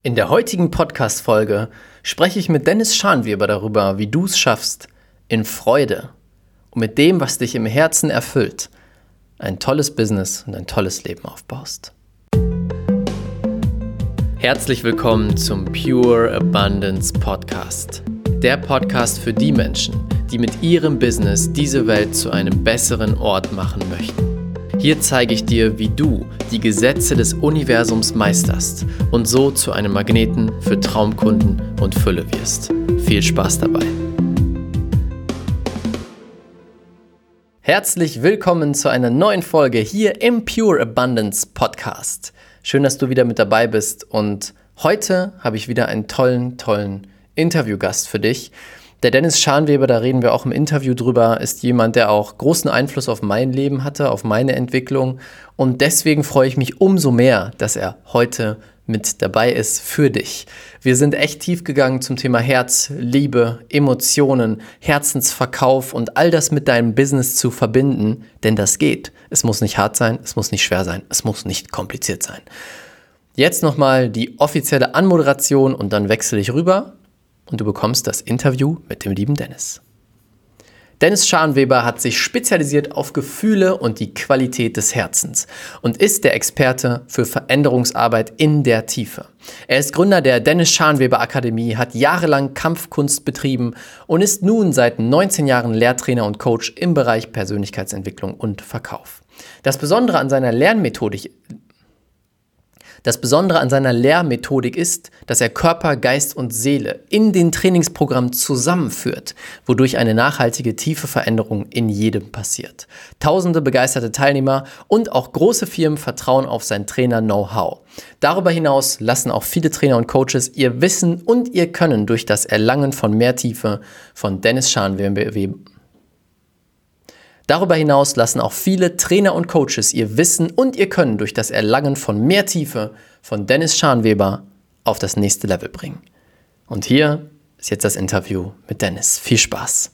In der heutigen Podcast-Folge spreche ich mit Dennis Schanweber darüber, wie du es schaffst, in Freude und mit dem, was dich im Herzen erfüllt, ein tolles Business und ein tolles Leben aufbaust. Herzlich willkommen zum Pure Abundance Podcast. Der Podcast für die Menschen, die mit ihrem Business diese Welt zu einem besseren Ort machen möchten. Hier zeige ich dir, wie du die Gesetze des Universums meisterst und so zu einem Magneten für Traumkunden und Fülle wirst. Viel Spaß dabei! Herzlich willkommen zu einer neuen Folge hier im Pure Abundance Podcast. Schön, dass du wieder mit dabei bist und heute habe ich wieder einen tollen Interviewgast für dich. Der Dennis Schanweber, da reden wir auch im Interview drüber, ist jemand, der auch großen Einfluss auf mein Leben hatte, auf meine Entwicklung. Und deswegen freue ich mich umso mehr, dass er heute mit dabei ist für dich. Wir sind echt tief gegangen zum Thema Herz, Liebe, Emotionen, Herzensverkauf und all das mit deinem Business zu verbinden. Denn das geht. Es muss nicht hart sein, es muss nicht schwer sein, es muss nicht kompliziert sein. Jetzt nochmal die offizielle Anmoderation und dann wechsle ich rüber. Und du bekommst das Interview mit dem lieben Dennis. Dennis Schanweber hat sich spezialisiert auf Gefühle und die Qualität des Herzens und ist der Experte für Veränderungsarbeit in der Tiefe. Er ist Gründer der Dennis Schanweber Akademie, hat jahrelang Kampfkunst betrieben und ist nun seit 19 Jahren Lehrtrainer und Coach im Bereich Persönlichkeitsentwicklung und Verkauf. Das Besondere an seiner Lehrmethodik ist, dass er Körper, Geist und Seele in den Trainingsprogrammen zusammenführt, wodurch eine nachhaltige, tiefe Veränderung in jedem passiert. Tausende begeisterte Teilnehmer und auch große Firmen vertrauen auf sein Trainer-Know-how. Darüber hinaus lassen auch viele Trainer und Coaches ihr Wissen und ihr Können durch das Erlangen von mehr Tiefe von Dennis Schanweber Darüber hinaus lassen auch viele Trainer und Coaches ihr Wissen und ihr Können durch das Erlangen von mehr Tiefe von Dennis Schanweber auf das nächste Level bringen. Und hier ist jetzt das Interview mit Dennis. Viel Spaß!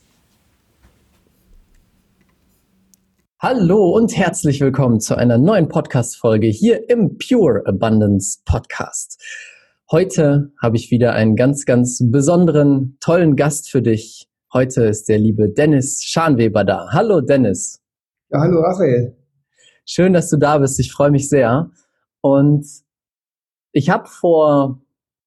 Hallo und herzlich willkommen zu einer neuen Podcast-Folge hier im Pure Abundance Podcast. Heute habe ich wieder einen ganz besonderen, tollen Gast für dich. Heute ist der liebe Dennis Schanweber da. Hallo Dennis. Ja, hallo Raphael. Schön, dass du da bist. Ich freue mich sehr. Und ich habe vor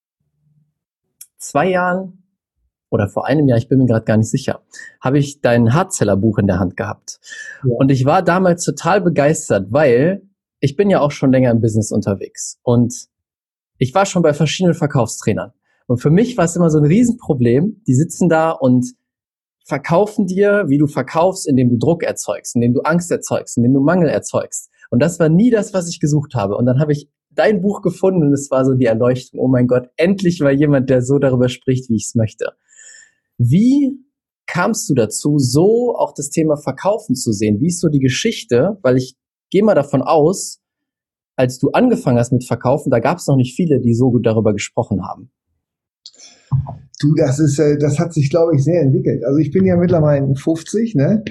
2 Jahren oder vor einem Jahr, ich bin mir gerade gar nicht sicher, habe ich dein Hardseller-Buch in der Hand gehabt. Ja. Und ich war damals total begeistert, weil ich bin ja auch schon länger im Business unterwegs. Und ich war schon bei verschiedenen Verkaufstrainern. Und für mich war es immer so ein Riesenproblem. Die sitzen da und verkaufen dir, wie du verkaufst, indem du Druck erzeugst, indem du Angst erzeugst, indem du Mangel erzeugst. Und das war nie das, was ich gesucht habe. Und dann habe ich dein Buch gefunden und es war so die Erleuchtung. Oh mein Gott, endlich mal jemand, der so darüber spricht, wie ich es möchte. Wie kamst du dazu, so auch das Thema Verkaufen zu sehen? Wie ist so die Geschichte? Weil ich gehe mal davon aus, als du angefangen hast mit Verkaufen, da gab es noch nicht viele, die so gut darüber gesprochen haben. Du, das hat sich, glaube ich, sehr entwickelt. Also ich bin ja mittlerweile 50, ne?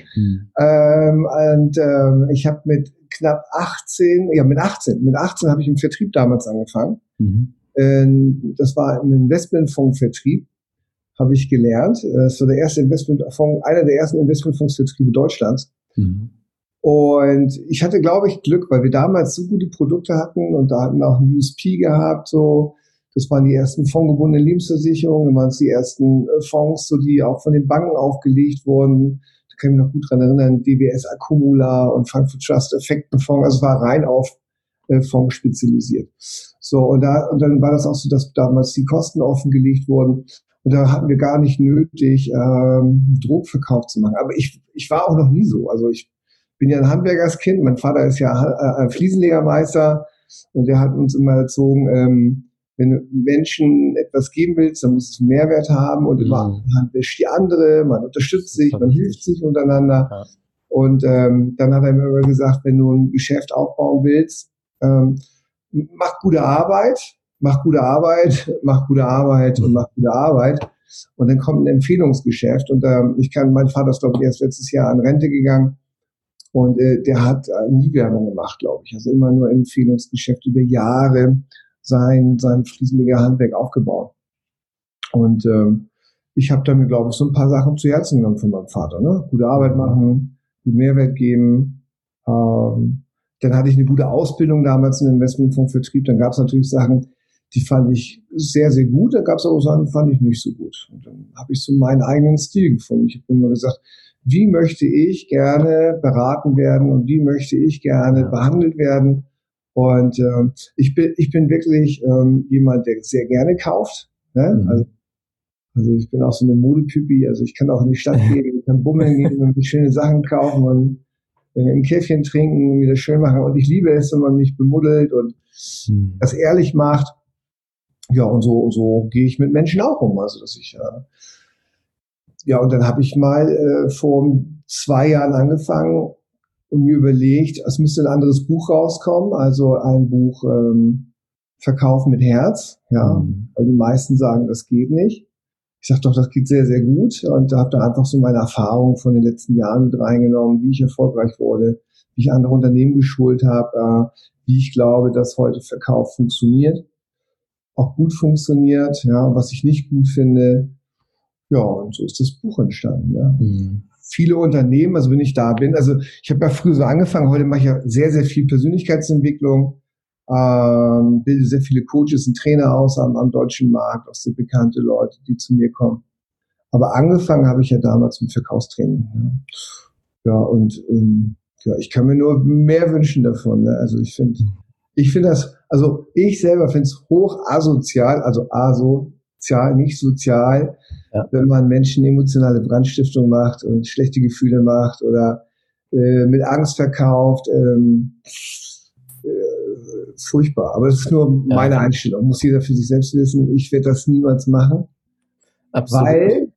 Ich habe mit 18 habe ich im Vertrieb damals angefangen. Das war im Investmentfondsvertrieb, habe ich gelernt. Das war der erste Investmentfonds, einer der ersten Investmentfondsvertriebe Deutschlands. Und ich hatte, glaube ich, Glück, weil wir damals so gute Produkte hatten und da hatten wir auch ein USP gehabt, so. Das waren die ersten fondgebundenen Lebensversicherungen, das waren die ersten Fonds, so die auch von den Banken aufgelegt wurden. Da kann ich mich noch gut dran erinnern, DWS Accumula und Frankfurt Trust Effektenfonds, also war rein auf Fonds spezialisiert. So, und dann war das auch so, dass damals die Kosten offengelegt wurden und da hatten wir gar nicht nötig, Druckverkauf zu machen. Aber ich war auch noch nie so. Also ich bin ja ein Handwerkerskind, mein Vater ist ja Fliesenlegermeister und der hat uns immer erzogen, wenn du Menschen etwas geben willst, dann muss es einen Mehrwert haben und immer man wäscht die andere, man unterstützt sich, man hilft sich untereinander. Ja. Und dann hat er mir immer gesagt, wenn du ein Geschäft aufbauen willst, mach gute Arbeit und mach gute Arbeit. Und dann kommt ein Empfehlungsgeschäft. Und mein Vater ist, glaube ich, erst letztes Jahr an Rente gegangen. Und der hat nie Werbung gemacht, glaube ich. Also immer nur Empfehlungsgeschäft über Jahre. sein Fliesenleger Handwerk aufgebaut. Und ich habe dann, glaube ich, so ein paar Sachen zu Herzen genommen von meinem Vater. Ne? Gute Arbeit machen, guten Mehrwert geben. Dann hatte ich eine gute Ausbildung damals im Investmentfonds Vertrieb. Dann gab es natürlich Sachen, die fand ich sehr, sehr gut. Da gab es auch Sachen, die fand ich nicht so gut. Und dann habe ich so meinen eigenen Stil gefunden. Ich habe immer gesagt, wie möchte ich gerne beraten werden und wie möchte ich gerne behandelt werden. Und ich bin wirklich jemand, der sehr gerne kauft. Ne? Also ich bin auch so eine Modetypi. Also ich kann auch in die Stadt gehen, ich kann bummeln gehen und schöne Sachen kaufen und ein Käffchen trinken und wieder schön machen. Und ich liebe es, wenn man mich bemuddelt und das ehrlich macht. Ja, und so gehe ich mit Menschen auch um. Also dass ich und dann habe ich mal vor 2 Jahren angefangen und mir überlegt, es müsste ein anderes Buch rauskommen, also ein Buch Verkaufen mit Herz, weil die meisten sagen, das geht nicht. Ich sage doch, das geht sehr, sehr gut und habe da einfach so meine Erfahrungen von den letzten Jahren mit reingenommen, wie ich erfolgreich wurde, wie ich andere Unternehmen geschult habe, wie ich glaube, dass heute Verkauf funktioniert, auch gut funktioniert, was ich nicht gut finde. Ja, und so ist das Buch entstanden. Ja. Viele Unternehmen, also wenn ich da bin, also ich habe ja früher so angefangen, heute mache ich ja sehr, sehr viel Persönlichkeitsentwicklung, bilde sehr viele Coaches und Trainer aus am deutschen Markt, auch sehr bekannte Leute, die zu mir kommen. Aber angefangen habe ich ja damals mit Verkaufstraining. Ich kann mir nur mehr wünschen davon. Ne? Also ich finde das, also ich selber finde es hoch asozial, also asozial, nicht sozial, wenn man Menschen emotionale Brandstiftung macht und schlechte Gefühle macht oder mit Angst verkauft. Furchtbar. Aber das ist nur meine Einstellung. Muss jeder für sich selbst wissen. Ich werde das niemals machen. Absolut. Weil,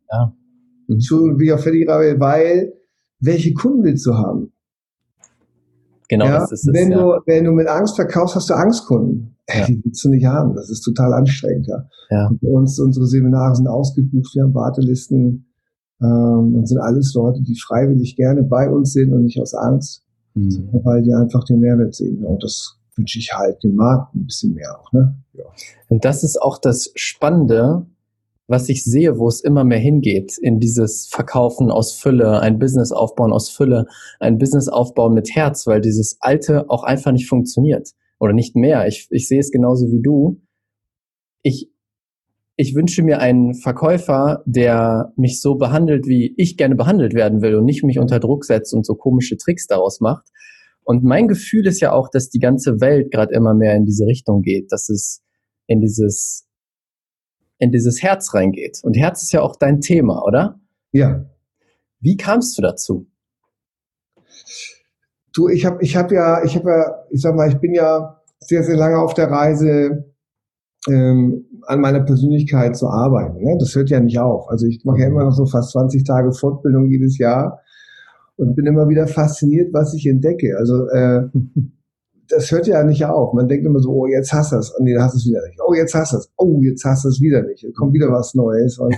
weil welche Kunden willst du haben? Genau, das ist es. Wenn du mit Angst verkaufst, hast du Angstkunden. Die willst du nicht haben. Das ist total anstrengend. Und bei uns, unsere Seminare sind ausgebucht, wir haben Wartelisten und sind alles Leute, die freiwillig gerne bei uns sind und nicht aus Angst, weil die einfach den Mehrwert sehen. Und das wünsche ich halt dem Markt ein bisschen mehr auch. Ne? Ja. Und das ist auch das Spannende, was ich sehe, wo es immer mehr hingeht, in dieses Verkaufen aus Fülle, ein Business aufbauen aus Fülle, ein Business aufbauen mit Herz, weil dieses Alte auch einfach nicht funktioniert oder nicht mehr. Ich sehe es genauso wie du. Ich wünsche mir einen Verkäufer, der mich so behandelt, wie ich gerne behandelt werden will und nicht mich unter Druck setzt und so komische Tricks daraus macht. Und mein Gefühl ist ja auch, dass die ganze Welt gerade immer mehr in diese Richtung geht, dass es in dieses Herz reingeht. Und Herz ist ja auch dein Thema, oder? Ja. Wie kamst du dazu? Du, ich bin ja sehr, sehr lange auf der Reise, an meiner Persönlichkeit zu arbeiten. Ne? Das hört ja nicht auf. Also ich mache ja immer noch so fast 20 Tage Fortbildung jedes Jahr und bin immer wieder fasziniert, was ich entdecke. Also das hört ja nicht auf. Man denkt immer so, oh, jetzt hast du es. Nee, da hast du es wieder nicht. Oh, jetzt hast du es. Oh, jetzt hast du es wieder nicht. Jetzt kommt wieder was Neues. Und,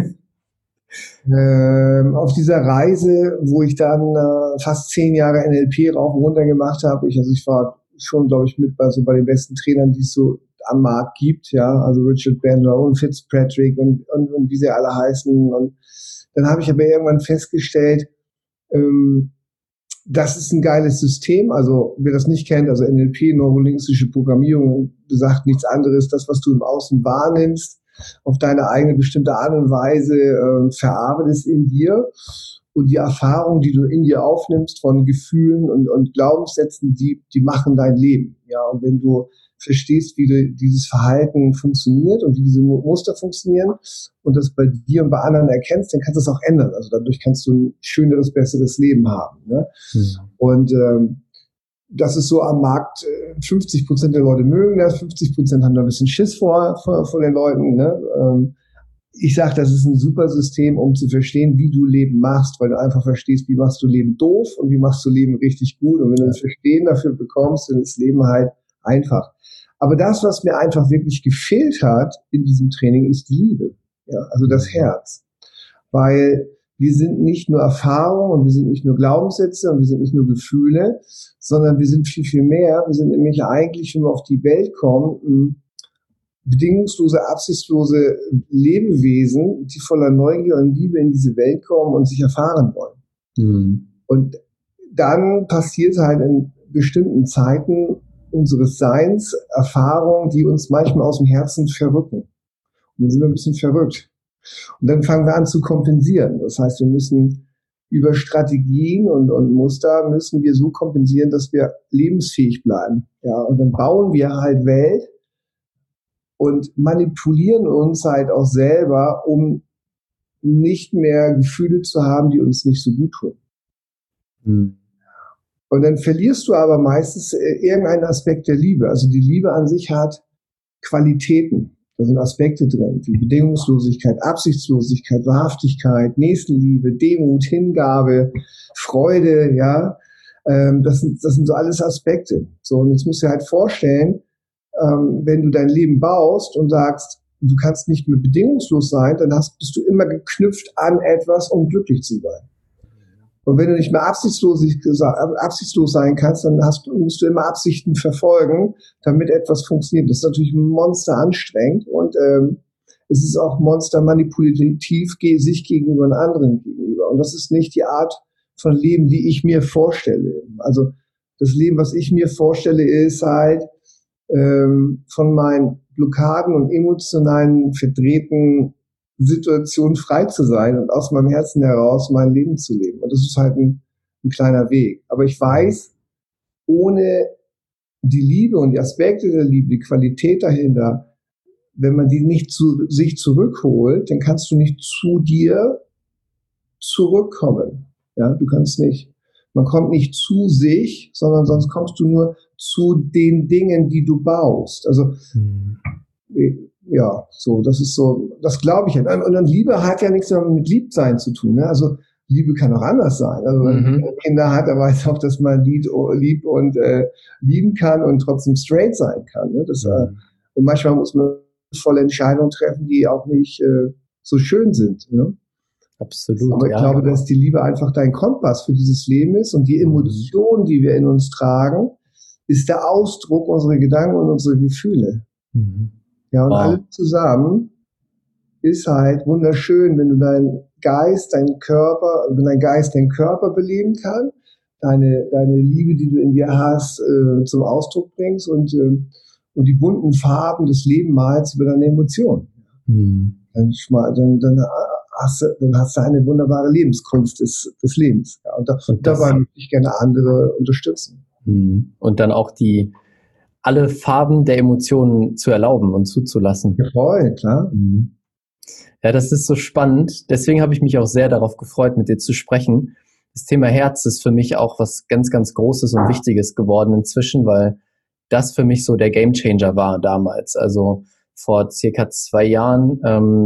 auf dieser Reise, wo ich dann fast 10 Jahre NLP rauf und runter gemacht habe, ich war schon, glaube ich, mit bei den besten Trainern, die es so am Markt gibt, also Richard Bandler und Fitzpatrick und wie sie alle heißen. Und dann habe ich aber irgendwann festgestellt, das ist ein geiles System. Also wer das nicht kennt, also NLP, neurolinguistische Programmierung, besagt nichts anderes, das, was du im Außen wahrnimmst, auf deine eigene bestimmte Art und Weise verarbeitest in dir. Und die Erfahrungen, die du in dir aufnimmst von Gefühlen und Glaubenssätzen, die machen dein Leben. Ja, und wenn du verstehst, wie dieses Verhalten funktioniert und wie diese Muster funktionieren und das bei dir und bei anderen erkennst, dann kannst du es auch ändern. Also dadurch kannst du ein schöneres, besseres Leben haben. Ne? Und das ist so am Markt, 50% der Leute mögen das, 50% haben da ein bisschen Schiss vor den Leuten. Ne? Ich sage, das ist ein super System, um zu verstehen, wie du Leben machst, weil du einfach verstehst, wie machst du Leben doof und wie machst du Leben richtig gut. Und wenn du das Verstehen dafür bekommst, dann ist Leben halt einfach. Aber das, was mir einfach wirklich gefehlt hat in diesem Training, ist die Liebe. Ja, also das Herz. Weil wir sind nicht nur Erfahrung und wir sind nicht nur Glaubenssätze und wir sind nicht nur Gefühle, sondern wir sind viel, viel mehr. Wir sind nämlich eigentlich, wenn wir auf die Welt kommen, bedingungslose, absichtslose Lebewesen, die voller Neugier und Liebe in diese Welt kommen und sich erfahren wollen. Mhm. Und dann passiert halt in bestimmten Zeiten unseres Seins Erfahrungen, die uns manchmal aus dem Herzen verrücken. Und dann sind wir ein bisschen verrückt. Und dann fangen wir an zu kompensieren. Das heißt, wir müssen über Strategien und Muster müssen wir so kompensieren, dass wir lebensfähig bleiben. Ja, und dann bauen wir halt Welt und manipulieren uns halt auch selber, um nicht mehr Gefühle zu haben, die uns nicht so gut tun. Mhm. Und dann verlierst du aber meistens irgendeinen Aspekt der Liebe. Also die Liebe an sich hat Qualitäten. Da sind Aspekte drin, wie Bedingungslosigkeit, Absichtslosigkeit, Wahrhaftigkeit, Nächstenliebe, Demut, Hingabe, Freude, ja. Das sind so alles Aspekte. So, und jetzt musst du dir halt vorstellen, wenn du dein Leben baust und sagst, du kannst nicht mehr bedingungslos sein, dann bist du immer geknüpft an etwas, um glücklich zu sein. Und wenn du nicht mehr absichtslos sein kannst, dann musst du immer Absichten verfolgen, damit etwas funktioniert. Das ist natürlich monster anstrengend und es ist auch monster manipulativ sich gegenüber einem anderen gegenüber. Und das ist nicht die Art von Leben, die ich mir vorstelle. Also das Leben, was ich mir vorstelle, ist halt von meinen Blockaden und emotionalen verdrehten Situation frei zu sein und aus meinem Herzen heraus mein Leben zu leben. Und das ist halt ein kleiner Weg. Aber ich weiß, ohne die Liebe und die Aspekte der Liebe, die Qualität dahinter, wenn man die nicht zu sich zurückholt, dann kannst du nicht zu dir zurückkommen. Ja, du kannst nicht. Man kommt nicht zu sich, sondern sonst kommst du nur zu den Dingen, die du baust. Also, ja, so, das ist so, das glaube ich halt. Und dann Liebe hat ja nichts mehr mit Liebsein zu tun. Ne? Also Liebe kann auch anders sein. Also wenn man Kinder hat, dann weiß auch, dass man liebt und lieben kann und trotzdem straight sein kann. Ne? Und manchmal muss man volle Entscheidungen treffen, die auch nicht so schön sind. Ne? Absolut. Aber ich glaube, dass die Liebe einfach dein Kompass für dieses Leben ist und die Emotionen, die wir in uns tragen, ist der Ausdruck unserer Gedanken und unserer Gefühle. Mhm. Ja, und alles zusammen ist halt wunderschön, wenn du deinen Geist deinen Körper beleben kann, deine Liebe, die du in dir hast, zum Ausdruck bringst und die bunten Farben des Lebens malst über deine Emotionen. Mhm. Dann hast du eine wunderbare Lebenskunst des Lebens. Ja, und dabei möchte ich gerne andere unterstützen. Mhm. Und dann auch alle Farben der Emotionen zu erlauben und zuzulassen. Ja, voll, klar. Mhm. Ja, das ist so spannend. Deswegen habe ich mich auch sehr darauf gefreut, mit dir zu sprechen. Das Thema Herz ist für mich auch was ganz, ganz Großes und Wichtiges geworden inzwischen, weil das für mich so der Gamechanger war damals. Also vor circa 2 Jahren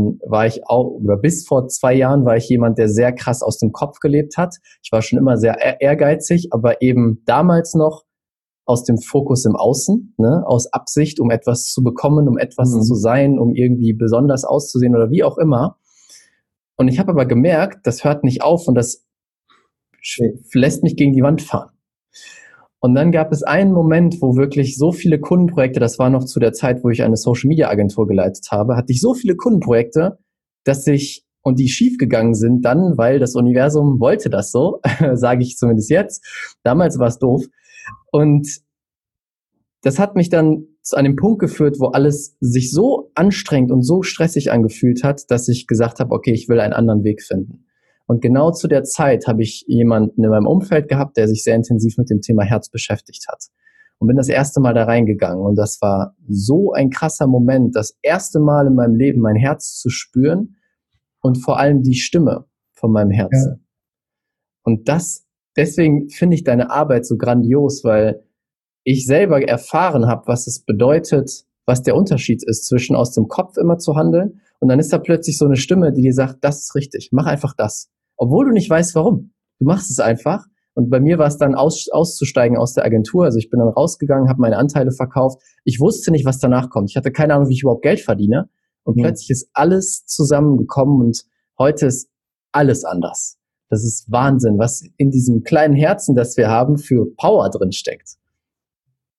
bis vor 2 Jahren war ich jemand, der sehr krass aus dem Kopf gelebt hat. Ich war schon immer sehr ehrgeizig, aber eben damals noch aus dem Fokus im Außen, ne, aus Absicht, um etwas zu bekommen, um etwas zu sein, um irgendwie besonders auszusehen oder wie auch immer. Und ich habe aber gemerkt, das hört nicht auf und das lässt mich gegen die Wand fahren. Und dann gab es einen Moment, wo wirklich so viele Kundenprojekte, das war noch zu der Zeit, wo ich eine Social-Media-Agentur geleitet habe, hatte ich so viele Kundenprojekte, und die schiefgegangen sind dann, weil das Universum wollte das so, sage ich zumindest jetzt. Damals war es doof. Und das hat mich dann zu einem Punkt geführt, wo alles sich so anstrengend und so stressig angefühlt hat, dass ich gesagt habe, okay, ich will einen anderen Weg finden. Und genau zu der Zeit habe ich jemanden in meinem Umfeld gehabt, der sich sehr intensiv mit dem Thema Herz beschäftigt hat. Und bin das erste Mal da reingegangen. Und das war so ein krasser Moment, das erste Mal in meinem Leben mein Herz zu spüren und vor allem die Stimme von meinem Herzen. Ja. Und deswegen finde ich deine Arbeit so grandios, weil ich selber erfahren habe, was es bedeutet, was der Unterschied ist zwischen aus dem Kopf immer zu handeln und dann ist da plötzlich so eine Stimme, die dir sagt, das ist richtig, mach einfach das. Obwohl du nicht weißt, warum. Du machst es einfach. Und bei mir war es dann auszusteigen aus der Agentur. Also ich bin dann rausgegangen, habe meine Anteile verkauft. Ich wusste nicht, was danach kommt. Ich hatte keine Ahnung, wie ich überhaupt Geld verdiene. Und plötzlich ist alles zusammengekommen und heute ist alles anders. Das ist Wahnsinn, was in diesem kleinen Herzen, das wir haben, für Power drin steckt.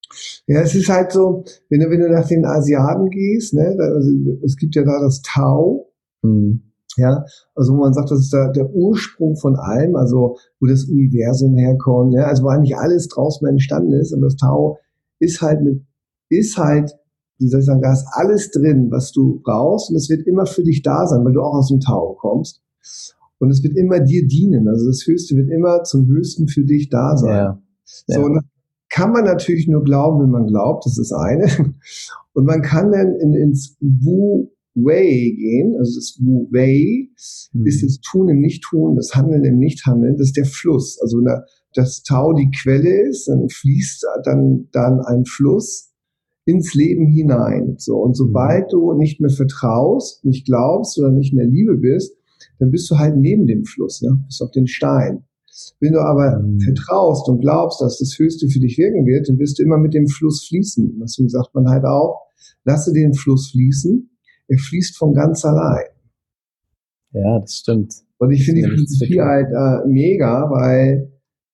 Ja, es ist halt so, wenn du nach den Asiaten gehst, ne, also es gibt ja da das Tao, ja, also wo man sagt, das ist der Ursprung von allem, also wo das Universum herkommt, ja, also wo eigentlich alles draus mal entstanden ist, und das Tao ist halt, wie soll ich sagen, da ist alles drin, was du brauchst, und es wird immer für dich da sein, weil du auch aus dem Tao kommst. Und es wird immer dir dienen, also das Höchste wird immer zum Höchsten für dich da sein. Ja. So, und kann man natürlich nur glauben, wenn man glaubt, das ist eine. Und man kann dann ins Wu-Wei gehen, also das Wu-Wei ist das Tun im Nicht-Tun, das Handeln im Nicht-Handeln, das ist der Fluss. Also wenn das Tao die Quelle ist, dann fließt dann ein Fluss ins Leben hinein. So, und sobald du nicht mehr vertraust, nicht glaubst oder nicht in der Liebe bist, dann bist du halt neben dem Fluss, ja, bist auf den Stein. Wenn du aber vertraust und glaubst, dass das Höchste für dich wirken wird, dann wirst du immer mit dem Fluss fließen. Deswegen sagt man halt auch, lasse den Fluss fließen, er fließt von ganz allein. Ja, das stimmt. Und ich finde die Philosophie halt mega, weil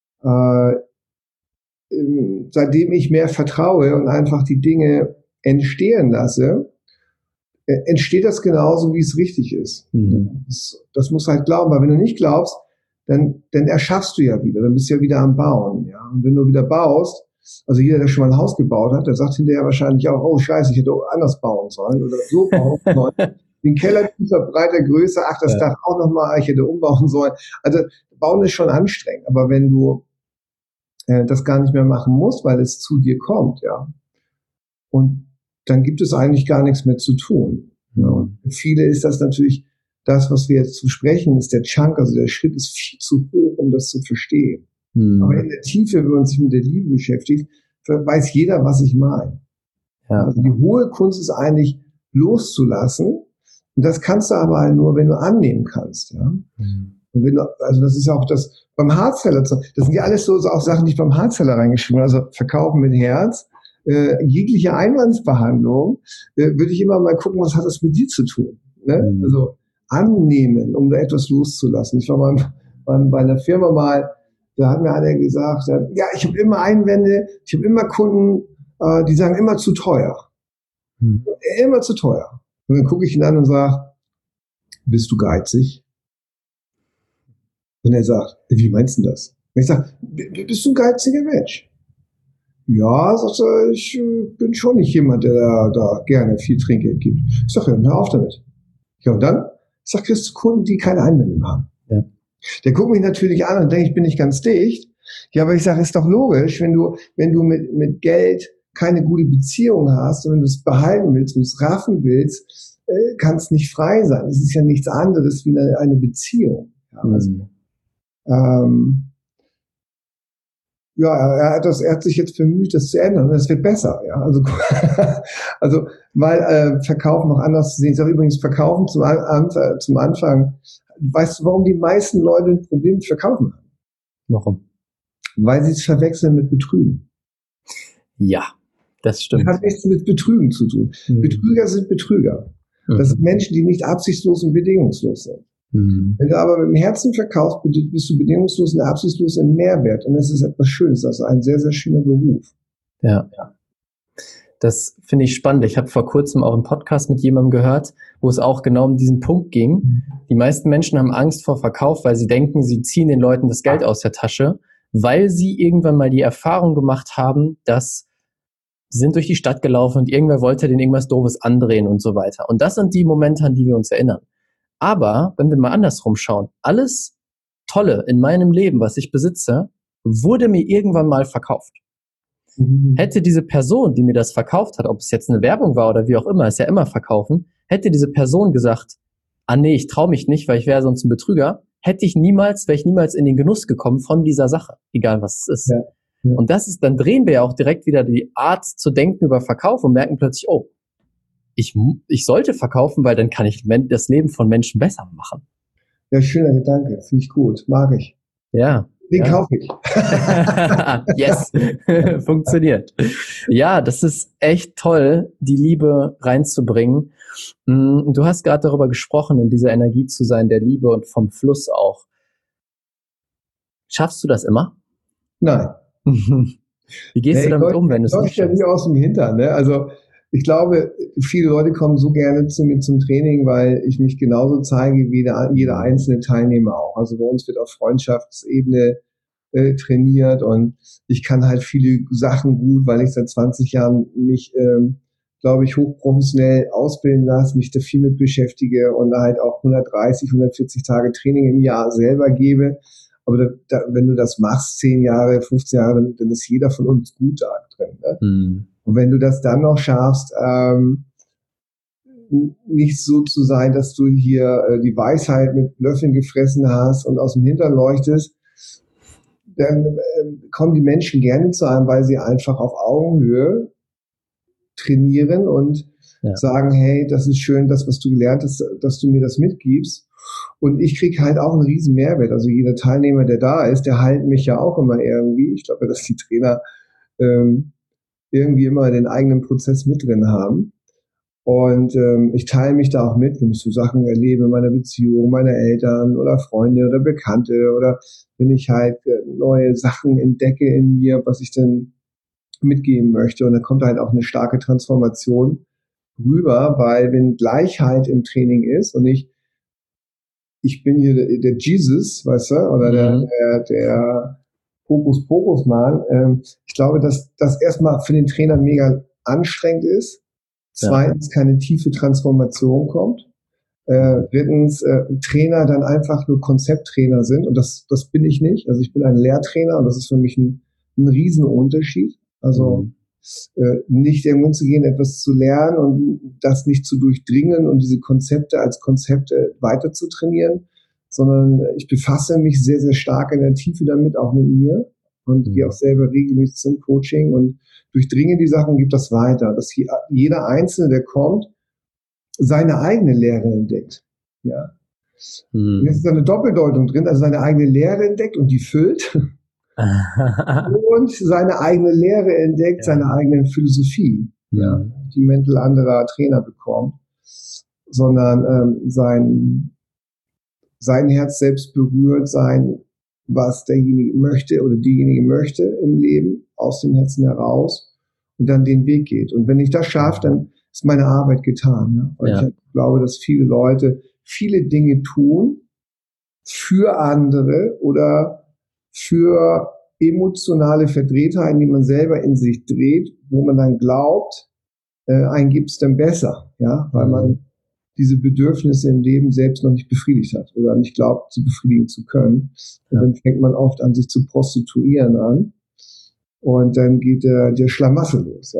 seitdem ich mehr vertraue und einfach die Dinge entstehen lasse, entsteht das genauso, wie es richtig ist. Das musst du halt glauben, weil wenn du nicht glaubst, dann erschaffst du ja wieder, dann bist du ja wieder am Bauen. Ja? Und wenn du wieder baust, also jeder, der schon mal ein Haus gebaut hat, der sagt hinterher wahrscheinlich auch, oh Scheiße, ich hätte anders bauen sollen oder so bauen sollen. Den Keller tiefer, breiter, größer, ach, das Dach auch nochmal, ich hätte umbauen sollen. Also bauen ist schon anstrengend, aber wenn du das gar nicht mehr machen musst, weil es zu dir kommt, ja, und dann gibt es eigentlich gar nichts mehr zu tun. Ja. Und für viele ist das natürlich das, was wir jetzt zu sprechen, ist der Chunk, also der Schritt ist viel zu hoch, um das zu verstehen. Aber in der Tiefe, wenn man sich mit der Liebe beschäftigt, weiß jeder, was ich meine. Ja. Also die hohe Kunst ist eigentlich loszulassen. Und das kannst du aber halt nur, wenn du annehmen kannst. Ja? Und wenn du, also das ist ja auch das beim Herzteller, das sind ja alles so auch Sachen, die ich beim Herzteller reingeschrieben habe, also verkaufen mit Herz. Jegliche Einwandsbehandlung, würde ich immer mal gucken, was hat das mit dir zu tun. Ne? Also annehmen, um da etwas loszulassen. Ich war mal bei einer Firma mal, da hat mir einer gesagt, ja, ich habe immer Einwände, ich habe immer Kunden, die sagen immer zu teuer. Immer zu teuer. Und dann gucke ich ihn an und sage, bist du geizig? Und er sagt, wie meinst du das? Und ich sage, bist du ein geiziger Mensch? Ja, sagt er, ich bin schon nicht jemand, der da gerne viel Trinkgeld gibt. Ich sage, ja, hör auf damit. Ja, und dann? Ich sage, kriegst du Kunden, die keine Einwände haben. Ja. Der guckt mich natürlich an und denkt, ich bin nicht ganz dicht. Ja, aber ich sage, ist doch logisch, wenn du mit Geld keine gute Beziehung hast und wenn du es behalten willst, wenn du es raffen willst, kann es nicht frei sein. Es ist ja nichts anderes wie eine Beziehung. Ja, also, er hat sich jetzt bemüht, das zu ändern und es wird besser. Ja, also mal Verkaufen noch anders zu sehen. Ich sage übrigens Verkaufen zum Anfang. Weißt du, warum die meisten Leute ein Problem mit Verkaufen haben? Warum? Weil sie es verwechseln mit Betrügen. Ja, das stimmt. Das hat nichts mit Betrügen zu tun. Betrüger sind Betrüger. Das sind Menschen, die nicht absichtslos und bedingungslos sind. Wenn du aber mit dem Herzen verkaufst, bist du bedingungslos und absichtslos im Mehrwert. Und das ist etwas Schönes. Das ist ein sehr, sehr schöner Beruf. Ja. Das finde ich spannend. Ich habe vor kurzem auch einen Podcast mit jemandem gehört, wo es auch genau um diesen Punkt ging. Die meisten Menschen haben Angst vor Verkauf, weil sie denken, sie ziehen den Leuten das Geld aus der Tasche, weil sie irgendwann mal die Erfahrung gemacht haben, dass die sind durch die Stadt gelaufen und irgendwer wollte denen irgendwas Doofes andrehen und so weiter. Und das sind die Momente, an die wir uns erinnern. Aber wenn wir mal andersrum schauen, alles Tolle in meinem Leben, was ich besitze, wurde mir irgendwann mal verkauft. Hätte diese Person, die mir das verkauft hat, ob es jetzt eine Werbung war oder wie auch immer, ist ja immer verkaufen, hätte diese Person gesagt, nee, ich traue mich nicht, weil ich wäre sonst ein Betrüger, wäre ich niemals in den Genuss gekommen von dieser Sache, egal was es ist. Ja. Und dann drehen wir ja auch direkt wieder die Art zu denken über Verkauf und merken plötzlich, oh, ich sollte verkaufen, weil dann kann ich das Leben von Menschen besser machen. Ja, schöner Gedanke, finde ich gut, mag ich. Ja. Den kaufe ich. Yes, funktioniert. Ja, das ist echt toll, die Liebe reinzubringen. Du hast gerade darüber gesprochen, in dieser Energie zu sein, der Liebe und vom Fluss auch. Schaffst du das immer? Nein. Wie gehst du damit um, wenn du es nicht schaffst? Ja nicht aus dem Hintern. Ne? Also ich glaube, viele Leute kommen so gerne zu mir zum Training, weil ich mich genauso zeige wie jeder einzelne Teilnehmer auch. Also bei uns wird auf Freundschaftsebene trainiert und ich kann halt viele Sachen gut, weil ich seit 20 Jahren mich, glaube ich, hochprofessionell ausbilden lasse, mich da viel mit beschäftige und da halt auch 130, 140 Tage Training im Jahr selber gebe. Aber wenn du das machst, 10 Jahre, 15 Jahre, dann ist jeder von uns gut da drin. Ne? Mhm. Und wenn du das dann noch schaffst, nicht so zu sein, dass du hier die Weisheit mit Löffeln gefressen hast und aus dem Hintern leuchtest, dann kommen die Menschen gerne zu einem, weil sie einfach auf Augenhöhe trainieren und sagen, hey, das ist schön, das, was du gelernt hast, dass du mir das mitgibst. Und ich kriege halt auch einen riesen Mehrwert. Also jeder Teilnehmer, der da ist, der heilt mich ja auch immer irgendwie. Ich glaube, dass die Trainer irgendwie immer den eigenen Prozess mit drin haben. Und ich teile mich da auch mit, wenn ich so Sachen erlebe in meiner Beziehung, meine Eltern oder Freunde oder Bekannte oder wenn ich halt neue Sachen entdecke in mir, was ich dann mitgeben möchte. Und da kommt halt auch eine starke Transformation rüber, weil wenn Gleichheit im Training ist und ich bin hier der Jesus, weißt du, oder der Hokuspokus-Mann. Ich glaube, dass das erstmal für den Trainer mega anstrengend ist. Zweitens, keine tiefe Transformation kommt. Drittens, Trainer dann einfach nur Konzepttrainer sind. Und das bin ich nicht. Also ich bin ein Lehrtrainer und das ist für mich ein Riesenunterschied. Also nicht irgendwo zu gehen, etwas zu lernen und das nicht zu durchdringen und diese Konzepte als Konzepte weiter zu trainieren, sondern ich befasse mich sehr, sehr stark in der Tiefe damit, auch mit mir und gehe auch selber regelmäßig zum Coaching und durchdringe die Sachen und gebe das weiter, dass jeder Einzelne, der kommt, seine eigene Lehre entdeckt. Ja. Und jetzt ist da eine Doppeldeutung drin, also seine eigene Lehre entdeckt und die füllt und seine eigene Lehre entdeckt, seine eigene Philosophie, die Mäntel anderer Trainer bekommt, sondern sein Herz selbst berührt, was derjenige möchte oder diejenige möchte im Leben, aus dem Herzen heraus und dann den Weg geht. Und wenn ich das schaffe, dann ist meine Arbeit getan. Ja? Weil ich glaube, dass viele Leute viele Dinge tun für andere oder für emotionale Verdrehtheiten, die man selber in sich dreht, wo man dann glaubt, einen gibt's dann besser, ja, weil man diese Bedürfnisse im Leben selbst noch nicht befriedigt hat oder nicht glaubt, sie befriedigen zu können. Und dann fängt man oft an, sich zu prostituieren an. Und dann geht der Schlamassel los,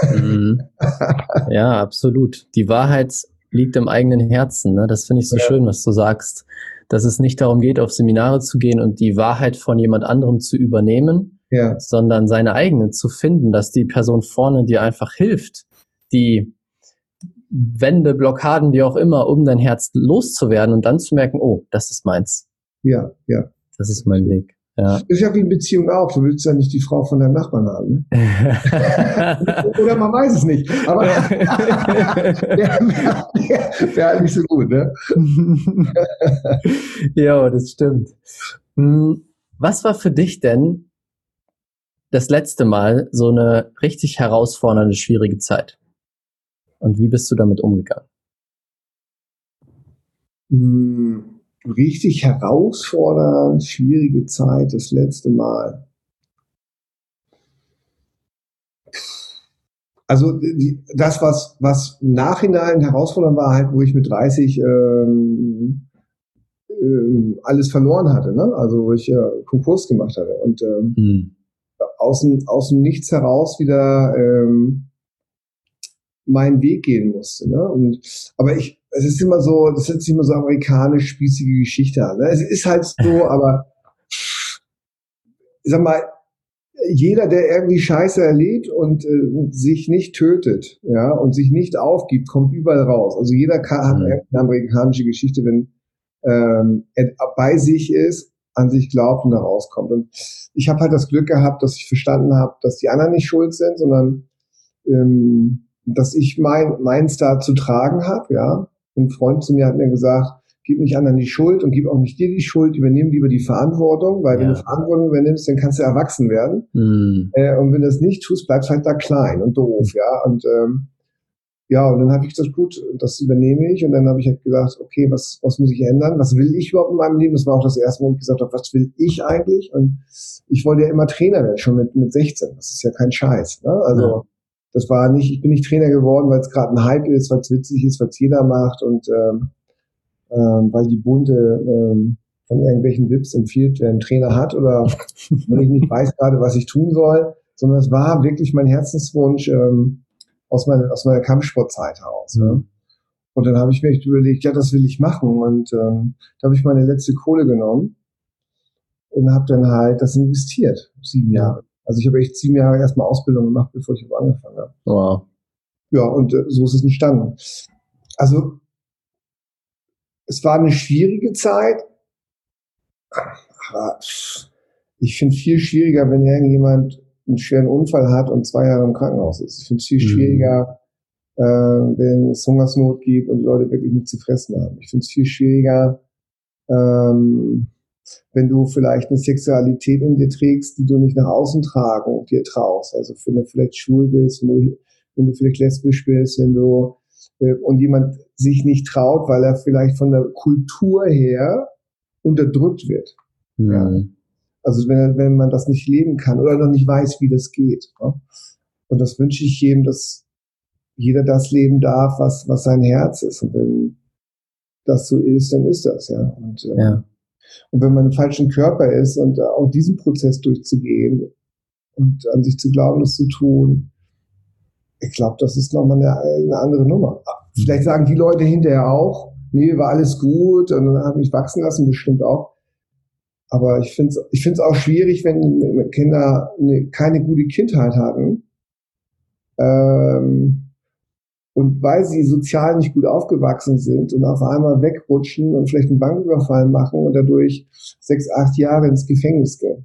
Ja, absolut. Die Wahrheit liegt im eigenen Herzen, ne? Das finde ich so schön, was du sagst. Dass es nicht darum geht, auf Seminare zu gehen und die Wahrheit von jemand anderem zu übernehmen, sondern seine eigene zu finden, dass die Person vorne dir einfach hilft, die Wände, Blockaden, wie auch immer, um dein Herz loszuwerden und dann zu merken, oh, das ist meins. Ja. Das ist mein Weg. Ja. Das ist ja wie in Beziehung auch. Du willst ja nicht die Frau von deinem Nachbarn haben. Ne? Oder man weiß es nicht. Aber der halt nicht so gut, ne? Ja, das stimmt. Was war für dich denn das letzte Mal so eine richtig herausfordernde, schwierige Zeit? Und wie bist du damit umgegangen? Richtig herausfordernd, schwierige Zeit, das letzte Mal. Also das, was im Nachhinein herausfordernd war, halt, wo ich mit 30 alles verloren hatte, ne? Also wo ich Konkurs gemacht hatte und aus dem Nichts heraus wieder meinen Weg gehen musste, ne? Aber es ist immer so, das hört sich immer so amerikanisch spießige Geschichte an, ne? Es ist halt so, aber ich sag mal, jeder, der irgendwie Scheiße erlebt und sich nicht tötet, ja, und sich nicht aufgibt, kommt überall raus. Also jeder hat eine amerikanische Geschichte, wenn er bei sich ist, an sich glaubt und da rauskommt. Und ich habe halt das Glück gehabt, dass ich verstanden habe, dass die anderen nicht schuld sind, sondern dass ich meins da zu tragen habe, ja. Und ein Freund zu mir hat mir gesagt, gib nicht anderen die Schuld und gib auch nicht dir die Schuld, übernimm lieber die Verantwortung, weil wenn du Verantwortung übernimmst, dann kannst du erwachsen werden. Und wenn du das nicht tust, bleibst halt da klein und doof, ja. Und und dann habe ich gesagt, gut, das übernehme ich. Und dann habe ich halt gesagt, okay, was muss ich ändern? Was will ich überhaupt in meinem Leben? Das war auch das erste Mal, wo ich gesagt habe, was will ich eigentlich? Und ich wollte ja immer Trainer werden, schon mit 16. Das ist ja kein Scheiß. Ne? Also das war nicht, ich bin nicht Trainer geworden, weil es gerade ein Hype ist, weil es witzig ist, was jeder macht und weil die Bunte von irgendwelchen Vips empfiehlt, wer einen Trainer hat oder weil ich nicht weiß gerade, was ich tun soll, sondern es war wirklich mein Herzenswunsch, aus meiner Kampfsportzeit heraus. Ne? Und dann habe ich mir echt überlegt, ja, das will ich machen. Und da habe ich meine letzte Kohle genommen und habe dann halt das investiert, 7 Jahre. Also ich habe echt 7 Jahre erstmal Ausbildung gemacht, bevor ich angefangen habe. Wow. Ja, und so ist es entstanden. Also es war eine schwierige Zeit, aber ich finde es viel schwieriger, wenn irgendjemand einen schweren Unfall hat und 2 Jahre im Krankenhaus ist. Ich finde es viel schwieriger, wenn es Hungersnot gibt und die Leute wirklich nichts zu fressen haben. Ich finde es viel schwieriger, wenn du vielleicht eine Sexualität in dir trägst, die du nicht nach außen tragen und dir traust. Also wenn du vielleicht schwul bist, wenn du vielleicht lesbisch bist, wenn du und jemand sich nicht traut, weil er vielleicht von der Kultur her unterdrückt wird. Ja. Also wenn man das nicht leben kann oder noch nicht weiß, wie das geht. Ne? Und das wünsche ich jedem, dass jeder das leben darf, was sein Herz ist. Und wenn das so ist, dann ist das, ja. Und wenn man im falschen Körper ist und auch diesen Prozess durchzugehen und an sich zu glauben, das zu tun, ich glaube, das ist nochmal eine andere Nummer. Vielleicht sagen die Leute hinterher auch, nee, war alles gut und dann habe ich wachsen lassen, bestimmt auch. Aber ich finde es auch schwierig, wenn Kinder keine gute Kindheit hatten und weil sie sozial nicht gut aufgewachsen sind und auf einmal wegrutschen und vielleicht einen Banküberfall machen und dadurch 6, 8 Jahre ins Gefängnis gehen.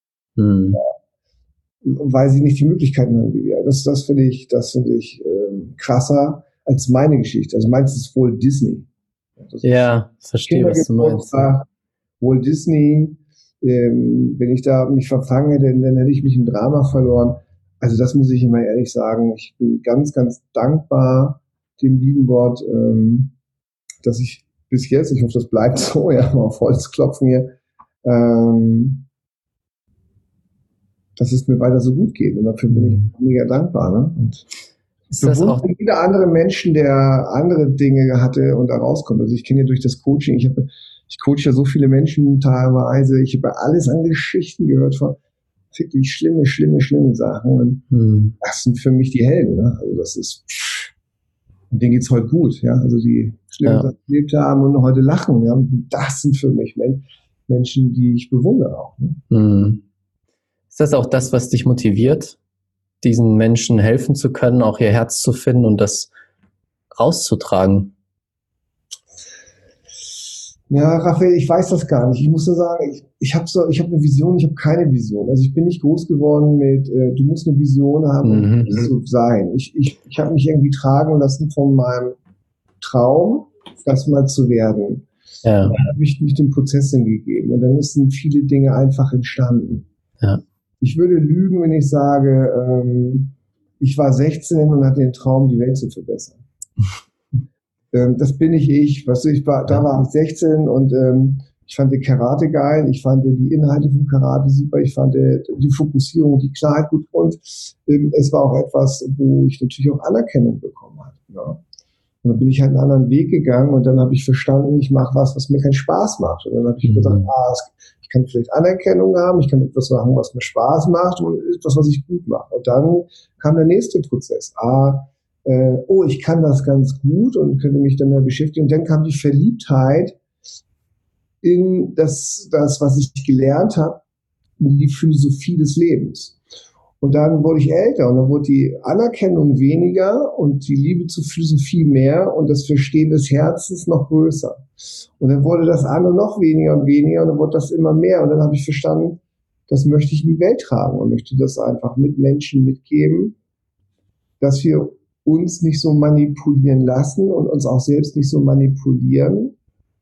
Weil sie nicht die Möglichkeiten haben wie wir. Das finde ich krasser als meine Geschichte. Also meins ist wohl Disney. Ja, verstehe, was du meinst. Walt Disney, wenn ich da mich verfangen hätte, dann hätte ich mich im Drama verloren. Also das muss ich immer ehrlich sagen. Ich bin ganz, ganz dankbar dem lieben Gott, dass ich bis jetzt, ich hoffe, das bleibt so, ja, mal auf Holz klopfen hier, dass es mir weiter so gut geht. Und dafür bin ich mega dankbar. Ne? Und ist das auch jeder andere Menschen, der andere Dinge hatte und da rauskommt. Also ich kenne ja durch das Coaching, ich coache ja so viele Menschen teilweise, ich habe ja alles an Geschichten gehört von wirklich schlimme Sachen. Und das sind für mich die Helden. Ne? Also das ist, und denen geht's heute gut. Ja? Also die schlimme Sachen erlebt haben und heute lachen. Ja? Und das sind für mich Menschen, die ich bewundere auch. Ne? Ist das auch das, was dich motiviert, diesen Menschen helfen zu können, auch ihr Herz zu finden und das rauszutragen? Ja, Raphael, ich weiß das gar nicht. Ich muss nur sagen, ich habe eine Vision, ich habe keine Vision. Also ich bin nicht groß geworden mit, du musst eine Vision haben, um zu sein. Ich habe mich irgendwie tragen lassen von meinem Traum, das mal zu werden. Ja. Und dann habe ich mich dem Prozess hingegeben und dann sind viele Dinge einfach entstanden. Ja. Ich würde lügen, wenn ich sage, ich war 16 und hatte den Traum, die Welt zu verbessern. Das bin nicht ich. Weißt du, da war ich 16 und ich fand den Karate geil, ich fand die Inhalte vom Karate super, ich fand die Fokussierung, die Klarheit gut und es war auch etwas, wo ich natürlich auch Anerkennung bekommen habe. Ja. Und dann bin ich halt einen anderen Weg gegangen und dann habe ich verstanden, ich mache was mir keinen Spaß macht. Und dann habe ich gesagt, ich kann vielleicht Anerkennung haben, ich kann etwas machen, was mir Spaß macht und etwas, was ich gut mache. Und dann kam der nächste Prozess. Ich kann das ganz gut und könnte mich dann mehr beschäftigen. Und dann kam die Verliebtheit in das was ich gelernt habe, in die Philosophie des Lebens. Und dann wurde ich älter und dann wurde die Anerkennung weniger und die Liebe zur Philosophie mehr und das Verstehen des Herzens noch größer. Und dann wurde das andere noch weniger und weniger und dann wurde das immer mehr. Und dann habe ich verstanden, das möchte ich in die Welt tragen und möchte das einfach mit Menschen mitgeben, dass wir uns nicht so manipulieren lassen und uns auch selbst nicht so manipulieren,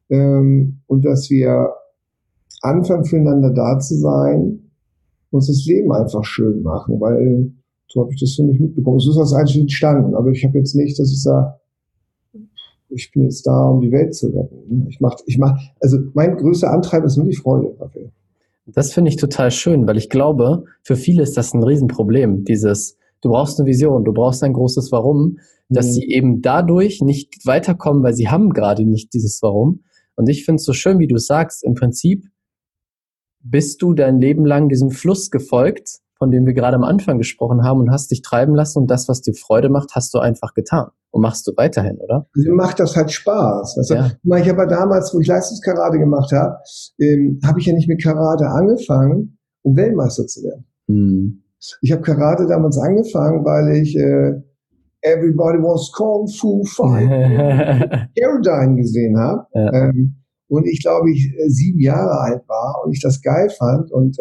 und dass wir anfangen, füreinander da zu sein, uns das Leben einfach schön machen, weil so habe ich das für mich mitbekommen. So ist das eigentlich entstanden, aber ich habe jetzt nicht, dass ich sage, ich bin jetzt da, um die Welt zu retten. Also mein größter Antreiber ist nur die Freude, Raphael. Das finde ich total schön, weil ich glaube, für viele ist das ein Riesenproblem, du brauchst eine Vision, du brauchst ein großes Warum, dass sie eben dadurch nicht weiterkommen, weil sie haben gerade nicht dieses Warum. Und ich finde es so schön, wie du sagst, im Prinzip bist du dein Leben lang diesem Fluss gefolgt, von dem wir gerade am Anfang gesprochen haben, und hast dich treiben lassen, und das, was dir Freude macht, hast du einfach getan und machst du weiterhin, oder? Mir macht das halt Spaß. Weißt du? Ja. Ich habe ja damals, wo ich Leistungskarate gemacht habe, habe ich ja nicht mit Karate angefangen, um Weltmeister zu werden. Ich habe Karate damals angefangen, weil ich Everybody Wants Kung Fu Fight Paradigm gesehen habe. Ja. Und ich glaube, ich 7 Jahre alt war und ich das geil fand und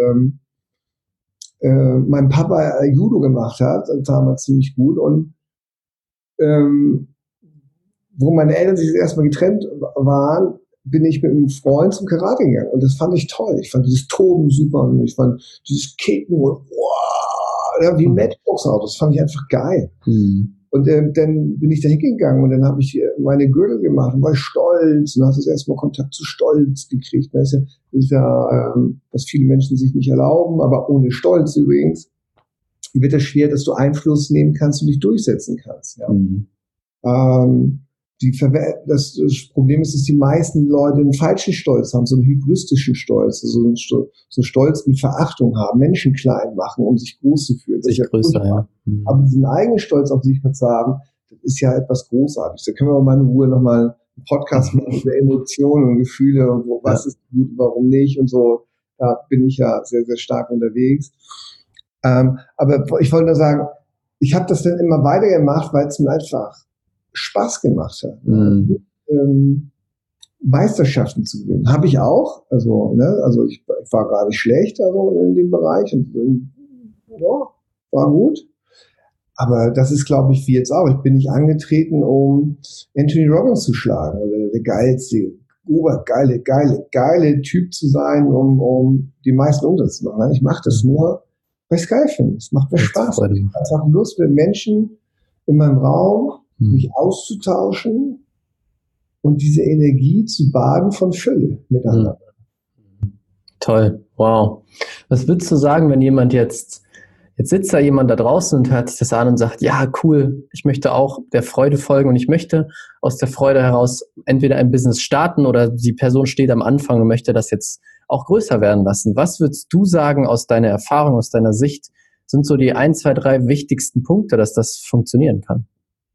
mein Papa Judo gemacht hat, damals ziemlich gut, und wo meine Eltern sich erstmal getrennt waren, bin ich mit einem Freund zum Karate gegangen und das fand ich toll. Ich fand dieses Toben super und ich fand dieses Kicken und wow, wie Matchbox-Autos, das fand ich einfach geil. Und dann bin ich da hingegangen und dann habe ich meine Gürtel gemacht und war stolz und hast das erstmal Kontakt zu Stolz gekriegt. Das ist ja was viele Menschen sich nicht erlauben, aber ohne Stolz übrigens wird es schwer, dass du Einfluss nehmen kannst und dich durchsetzen kannst. Ja. Das Problem ist, dass die meisten Leute einen falschen Stolz haben, so einen hybristischen Stolz, also so Stolz mit Verachtung haben, Menschen klein machen, um sich groß zu fühlen. Sich größer, ja. Aber diesen eigenen Stolz auf sich zu haben, das ist ja etwas Großartiges. Da können wir auch mal in Ruhe nochmal einen Podcast machen über Emotionen und Gefühle und was ist gut, warum nicht und so. Da bin ich ja sehr, sehr stark unterwegs. Aber ich wollte nur sagen, ich habe das dann immer weitergemacht, weil es mir einfach Spaß gemacht hat. Meisterschaften zu gewinnen. Habe ich auch. Also ich war gar nicht schlecht in dem Bereich und ja, war gut. Aber das ist, glaube ich, wie jetzt auch. Ich bin nicht angetreten, um Anthony Robbins zu schlagen oder der geilste, geile Typ zu sein, um die meisten Umsatz zu machen. Ich mache das nur, weil ich es geil finde. Es macht mir Spaß. Ich habe einfach Lust, mit Menschen in meinem Raum mich auszutauschen und diese Energie zu baden von Fülle miteinander. Toll, wow. Was würdest du sagen, wenn jetzt sitzt da jemand da draußen und hört sich das an und sagt, ja, cool, ich möchte auch der Freude folgen und ich möchte aus der Freude heraus entweder ein Business starten oder die Person steht am Anfang und möchte das jetzt auch größer werden lassen. Was würdest du sagen aus deiner Erfahrung, aus deiner Sicht, sind so die 1, 2, 3 wichtigsten Punkte, dass das funktionieren kann?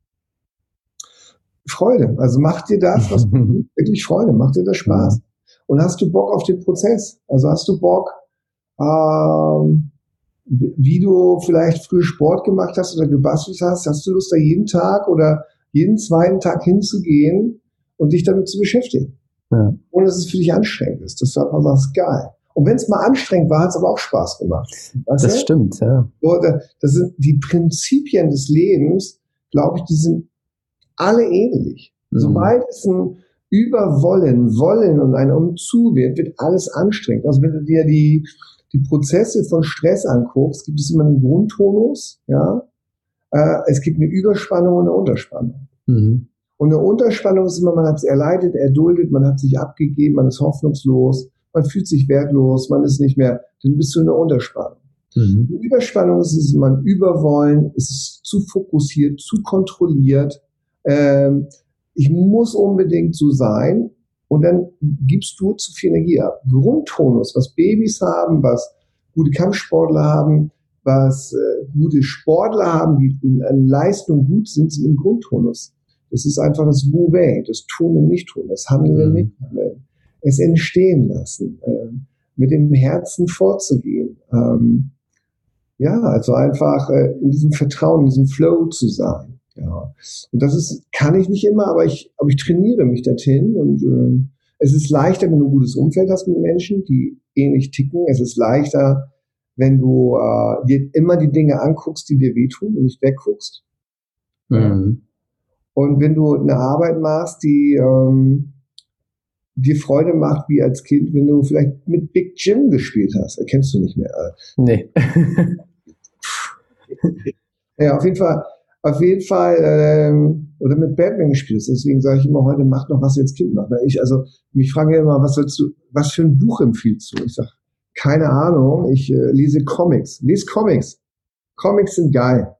Freude. Also mach dir das, was wirklich Freude, macht dir das Spaß. Und hast du Bock auf den Prozess? Also hast du Bock, wie du vielleicht früher Sport gemacht hast oder gebastelt hast du Lust, da jeden Tag oder jeden zweiten Tag hinzugehen und dich damit zu beschäftigen? Ja. Ohne dass es für dich anstrengend ist. Dass du einfach sagst, geil. Und wenn es mal anstrengend war, hat es aber auch Spaß gemacht. Weißt das stimmt, ja. Das sind die Prinzipien des Lebens, glaube ich, die sind alle ähnlich. Sobald es ein Wollen und ein Umzu wird alles anstrengend. Also wenn du dir die Prozesse von Stress anguckst, gibt es immer einen Grundtonus, ja. Es gibt eine Überspannung und eine Unterspannung. Und eine Unterspannung ist immer, man hat es erleidet, erduldet, man hat sich abgegeben, man ist hoffnungslos, man fühlt sich wertlos, man ist nicht mehr, dann bist du in einer Unterspannung. Eine Überspannung ist es, man überwollen, es ist zu fokussiert, zu kontrolliert. Ich muss unbedingt so sein und dann gibst du zu viel Energie ab. Grundtonus, was Babys haben, was gute Kampfsportler haben, was gute Sportler haben, die in Leistung gut sind im Grundtonus. Das ist einfach das Wu-Wei, das Tun im Nicht-Tun, das Handeln im Nicht-Handeln. Es entstehen lassen, mit dem Herzen vorzugehen. Also einfach in diesem Vertrauen, in diesem Flow zu sein. Ja. Und das kann ich nicht immer, aber ich trainiere mich dorthin und es ist leichter, wenn du ein gutes Umfeld hast mit Menschen, die ähnlich ticken. Es ist leichter, wenn du dir immer die Dinge anguckst, die dir wehtun und nicht wegguckst. Und wenn du eine Arbeit machst, die dir Freude macht wie als Kind, wenn du vielleicht mit Big Jim gespielt hast. Erkennst du nicht mehr. Nee. Ja, auf jeden Fall, oder mit Batman gespielt hast. Deswegen sage ich immer heute, mach noch, was du als Kind machst. Mich fragen ja immer, was für ein Buch empfiehlst du? Ich sage, keine Ahnung, ich lese Comics. Lies Comics. Comics sind geil.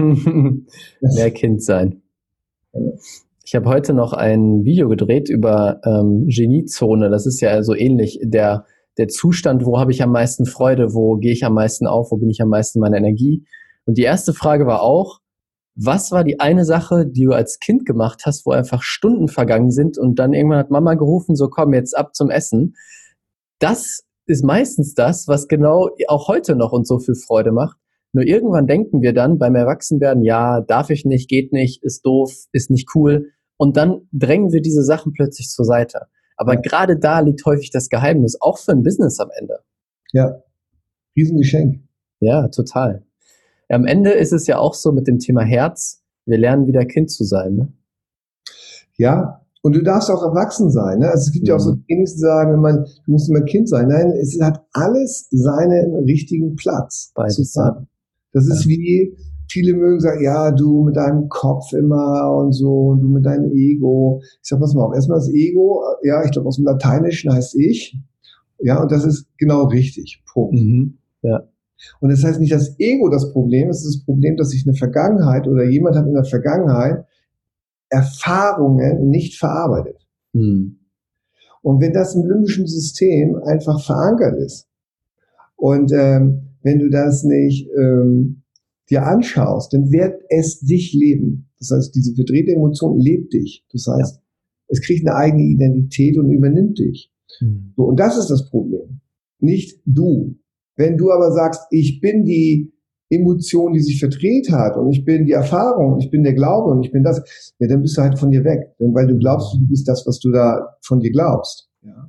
Mehr Kind sein. Ja. Ich habe heute noch ein Video gedreht über Geniezone. Das ist ja so ähnlich der Zustand, wo habe ich am meisten Freude, wo gehe ich am meisten auf, wo bin ich am meisten meiner Energie. Und die erste Frage war auch, was war die eine Sache, die du als Kind gemacht hast, wo einfach Stunden vergangen sind und dann irgendwann hat Mama gerufen, so komm jetzt ab zum Essen. Das ist meistens das, was genau auch heute noch uns so viel Freude macht. Nur irgendwann denken wir dann beim Erwachsenwerden, ja, darf ich nicht, geht nicht, ist doof, ist nicht cool. Und dann drängen wir diese Sachen plötzlich zur Seite. Aber gerade da liegt häufig das Geheimnis, auch für ein Business am Ende. Ja, Riesengeschenk. Ja, total. Am Ende ist es ja auch so mit dem Thema Herz, wir lernen wieder Kind zu sein. Ne? Ja, und du darfst auch erwachsen sein. Ne? Also es gibt ja auch so Trainings, die sagen, du musst immer Kind sein. Nein, es hat alles seinen richtigen Platz. Beides. Das ist wie, viele mögen sagen, ja, du mit deinem Kopf immer und so, und du mit deinem Ego. Ich sag, pass mal auf, erstmal das Ego, ja, ich glaube aus dem Lateinischen heißt ich. Ja, und das ist genau richtig. Punkt. Ja. Und das heißt nicht das Ego das Problem, es ist das Problem, dass sich eine Vergangenheit oder jemand hat in der Vergangenheit Erfahrungen nicht verarbeitet. Und wenn das im limbischen System einfach verankert ist und wenn du das nicht dir anschaust, dann wird es dich leben. Das heißt, diese verdrehte Emotion lebt dich. Das heißt, es kriegt eine eigene Identität und übernimmt dich. So, und das ist das Problem. Nicht du. Wenn du aber sagst, ich bin die Emotion, die sich verdreht hat und ich bin die Erfahrung und ich bin der Glaube und ich bin das, ja, dann bist du halt von dir weg. Denn weil du glaubst, du bist das, was du da von dir glaubst. Ja.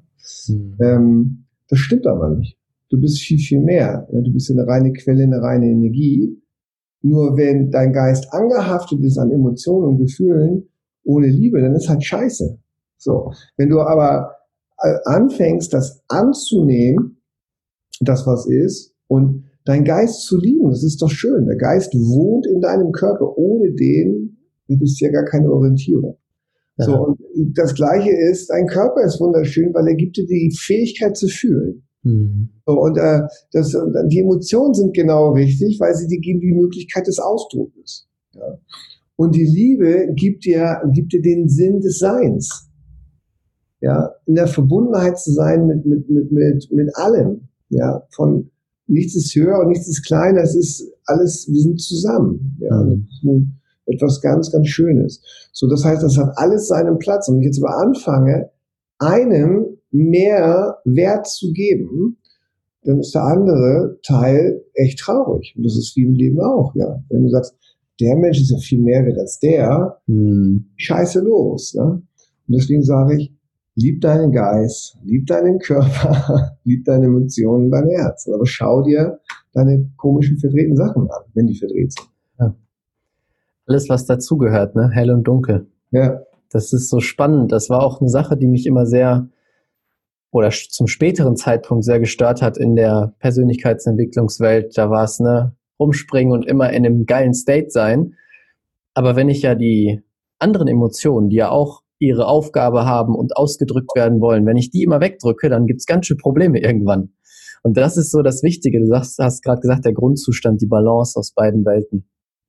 Das stimmt aber nicht. Du bist viel, viel mehr. Ja, du bist eine reine Quelle, eine reine Energie. Nur wenn dein Geist angehaftet ist an Emotionen und Gefühlen ohne Liebe, dann ist halt scheiße. So. Wenn du aber anfängst, das anzunehmen, das was ist, und dein Geist zu lieben, das ist doch schön. Der Geist wohnt in deinem Körper. Ohne den gibt es ja gar keine Orientierung. Ja. So, und das Gleiche ist, dein Körper ist wunderschön, weil er gibt dir die Fähigkeit zu fühlen. So, und die Emotionen sind genau richtig, weil sie dir geben die Möglichkeit des Ausdrucks. Ja. Und die Liebe gibt dir den Sinn des Seins. Ja, in der Verbundenheit zu sein mit allem. Ja, von nichts ist höher und nichts ist kleiner, es ist alles, wir sind zusammen. Ja, das ist etwas ganz, ganz Schönes. So, das heißt, das hat alles seinen Platz. Und wenn ich jetzt aber anfange, einem mehr Wert zu geben, dann ist der andere Teil echt traurig. Und das ist wie im Leben auch, ja. Wenn du sagst, der Mensch ist ja viel mehr wert als der, Scheiße los. Ne? Und deswegen sage ich, lieb deinen Geist, lieb deinen Körper, lieb deine Emotionen, dein Herz. Aber schau dir deine komischen, verdrehten Sachen an, wenn die verdreht sind. Ja. Alles, was dazugehört, ne? Hell und dunkel. Ja. Das ist so spannend. Das war auch eine Sache, die mich immer sehr, oder zum späteren Zeitpunkt sehr gestört hat in der Persönlichkeitsentwicklungswelt. Da war es, rumspringen und immer in einem geilen State sein. Aber wenn ich ja die anderen Emotionen, die ja auch ihre Aufgabe haben und ausgedrückt werden wollen, wenn ich die immer wegdrücke, dann gibt es ganz schön Probleme irgendwann. Und das ist so das Wichtige. Du hast gerade gesagt, der Grundzustand, die Balance aus beiden Welten.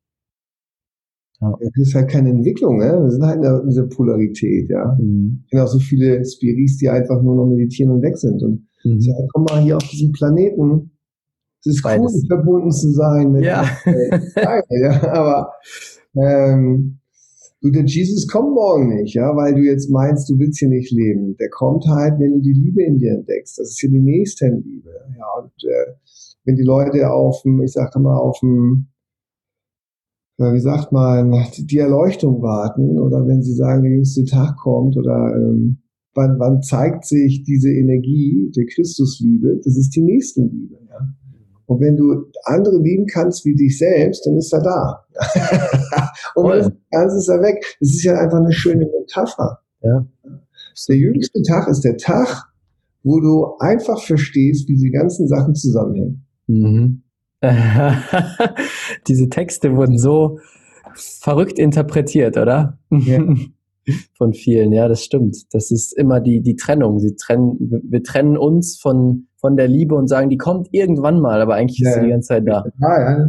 Ja. Das ist halt keine Entwicklung, ne? Wir sind halt in dieser Polarität, ja. Ich kenne auch so viele Spiris, die einfach nur noch meditieren und weg sind. Und sagen, komm mal hier auf diesen Planeten. Es ist cool, verbunden zu sein mit ja. Ja, aber der Jesus kommt morgen nicht, ja, weil du jetzt meinst, du willst hier nicht leben. Der kommt halt, wenn du die Liebe in dir entdeckst. Das ist ja die Nächstenliebe. Ja, und wenn die Leute wie sagt man, die Erleuchtung warten, oder wenn sie sagen, der jüngste Tag kommt, oder wann zeigt sich diese Energie der Christusliebe, das ist die Nächstenliebe. Ja? Und wenn du andere lieben kannst wie dich selbst, dann ist er da. Und wenn du kannst, ist er weg. Das ist ja einfach eine schöne Metapher. Ja. Der jüngste Tag ist der Tag, wo du einfach verstehst, wie diese ganzen Sachen zusammenhängen. Mhm. Diese Texte wurden so verrückt interpretiert, oder? Ja. Von vielen, ja, das stimmt. Das ist immer die Trennung. Wir trennen uns von der Liebe und sagen, die kommt irgendwann mal, aber eigentlich ist sie die ganze Zeit da. Ja.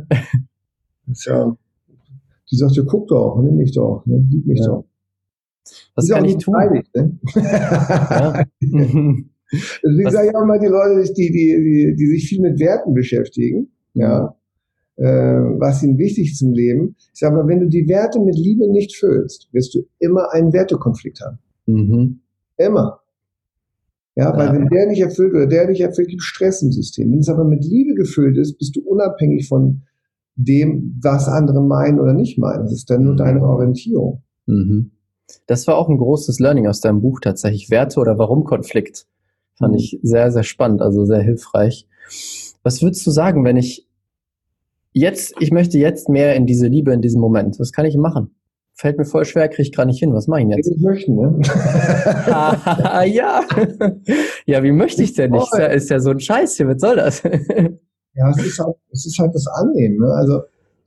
Die sagt, ja, guck doch, nimm mich doch, ne? Lieb mich doch. Was kann ich tun? Freilich, ne? Ja. Deswegen sage ich auch mal die Leute, die sich viel mit Werten beschäftigen, was ihnen wichtig ist im Leben. Ich sage mal, wenn du die Werte mit Liebe nicht füllst, wirst du immer einen Wertekonflikt haben. Mhm. Immer. Ja, weil wenn der nicht erfüllt oder der nicht erfüllt, gibt es Stress im System. Wenn es aber mit Liebe gefüllt ist, bist du unabhängig von dem, was andere meinen oder nicht meinen. Das ist dann nur deine Orientierung. Mhm. Das war auch ein großes Learning aus deinem Buch tatsächlich. Werte oder Warum-Konflikt. Fand ich sehr, sehr spannend, also sehr hilfreich. Was würdest du sagen, wenn ich möchte jetzt mehr in diese Liebe, in diesem Moment. Was kann ich machen? Fällt mir voll schwer, kriege ich gerade nicht hin. Was mache ich jetzt? Ich möchte, ne? Ja. Ja, wie möchte ich denn nicht? Ist ja so ein Scheiß hier, was soll das? Ja, es ist halt das Annehmen, ne? Also,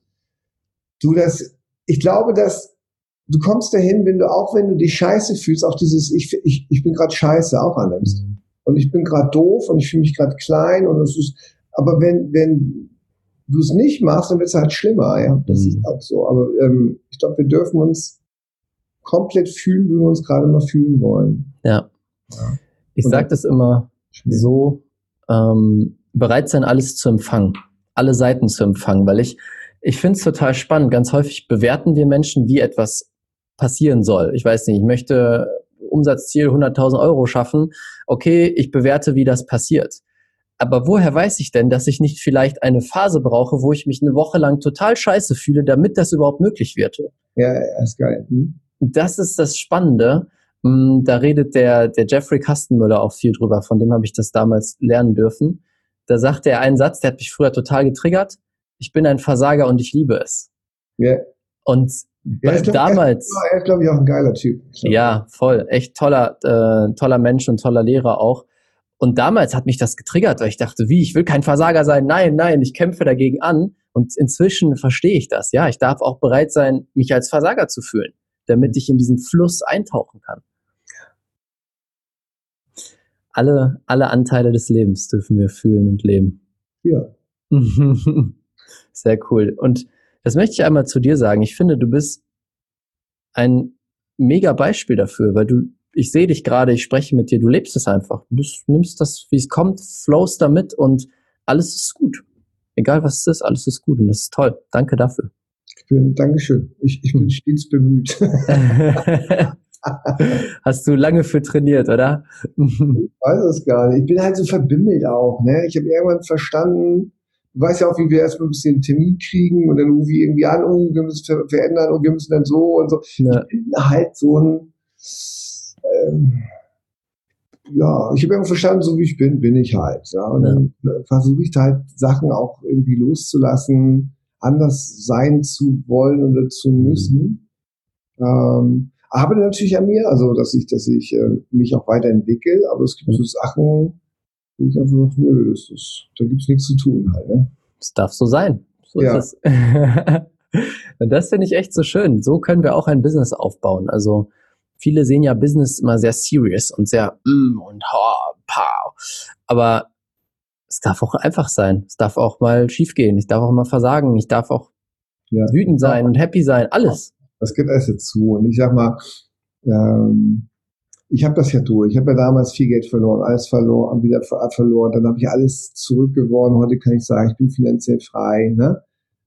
ich glaube, dass du kommst dahin, wenn du dich scheiße fühlst, auch dieses, ich bin gerade scheiße auch annimmst. Und ich bin gerade doof und ich fühle mich gerade klein aber wenn du es nicht machst, dann wird es halt schlimmer, ja. Das ist halt so. Aber ich glaube, wir dürfen uns komplett fühlen, wie wir uns gerade mal fühlen wollen. Ja. Ich sage das immer so, bereit sein, alles zu empfangen, alle Seiten zu empfangen, weil ich finde es total spannend. Ganz häufig bewerten wir Menschen, wie etwas passieren soll. Ich weiß nicht, ich möchte Umsatzziel 100.000 Euro schaffen. Okay, ich bewerte, wie das passiert. Aber woher weiß ich denn, dass ich nicht vielleicht eine Phase brauche, wo ich mich eine Woche lang total scheiße fühle, damit das überhaupt möglich wird? Ja, ist geil. Das ist das Spannende. Da redet der Jeffrey Kastenmüller auch viel drüber, von dem habe ich das damals lernen dürfen. Da sagte er einen Satz, der hat mich früher total getriggert. Ich bin ein Versager und ich liebe es. Ja. Und damals... Er ist, glaube ich, auch ein geiler Typ. Ja, voll. Echt toller Mensch und toller Lehrer auch. Und damals hat mich das getriggert, weil ich dachte, ich will kein Versager sein. Nein, ich kämpfe dagegen an. Und inzwischen verstehe ich das. Ja, ich darf auch bereit sein, mich als Versager zu fühlen, damit ich in diesen Fluss eintauchen kann. Alle Anteile des Lebens dürfen wir fühlen und leben. Ja. Sehr cool. Und das möchte ich einmal zu dir sagen. Ich finde, du bist ein mega Beispiel dafür, weil ich sehe dich gerade, ich spreche mit dir, du lebst es einfach. Du nimmst das, wie es kommt, flowst damit und alles ist gut. Egal was es ist, alles ist gut und das ist toll. Danke dafür. Dankeschön. Ich bin stets bemüht. Hast du lange für trainiert, oder? Ich weiß es gar nicht. Ich bin halt so verbimmelt auch. Ne? Ich habe irgendwann verstanden, du weißt ja auch, wie wir erstmal ein bisschen Termin kriegen und dann rufe ich irgendwie an, wir müssen verändern und wir müssen dann so und so. Ja. Ich bin halt so ein ich habe irgendwann verstanden, so wie ich bin ich halt. Ja? Und dann versuche ich halt Sachen auch irgendwie loszulassen, anders sein zu wollen oder zu müssen. Arbeite natürlich an mir, also dass ich mich auch weiterentwickle, aber es gibt so Sachen, wo ich einfach da gibt es nichts zu tun halt. Ne? Das darf so sein. So ist es. Und das finde ich echt so schön. So können wir auch ein Business aufbauen. Also viele sehen ja Business immer sehr serious und sehr und pow. Aber es darf auch einfach sein. Es darf auch mal schief gehen. Ich darf auch mal versagen. Ich darf auch wütend sein und happy sein. Alles. Das geht alles dazu. Und ich sag mal, ich habe das ja durch. Ich habe ja damals viel Geld verloren, alles verloren, wieder verloren. Dann habe ich alles zurückgewonnen. Heute kann ich sagen, ich bin finanziell frei. Ne?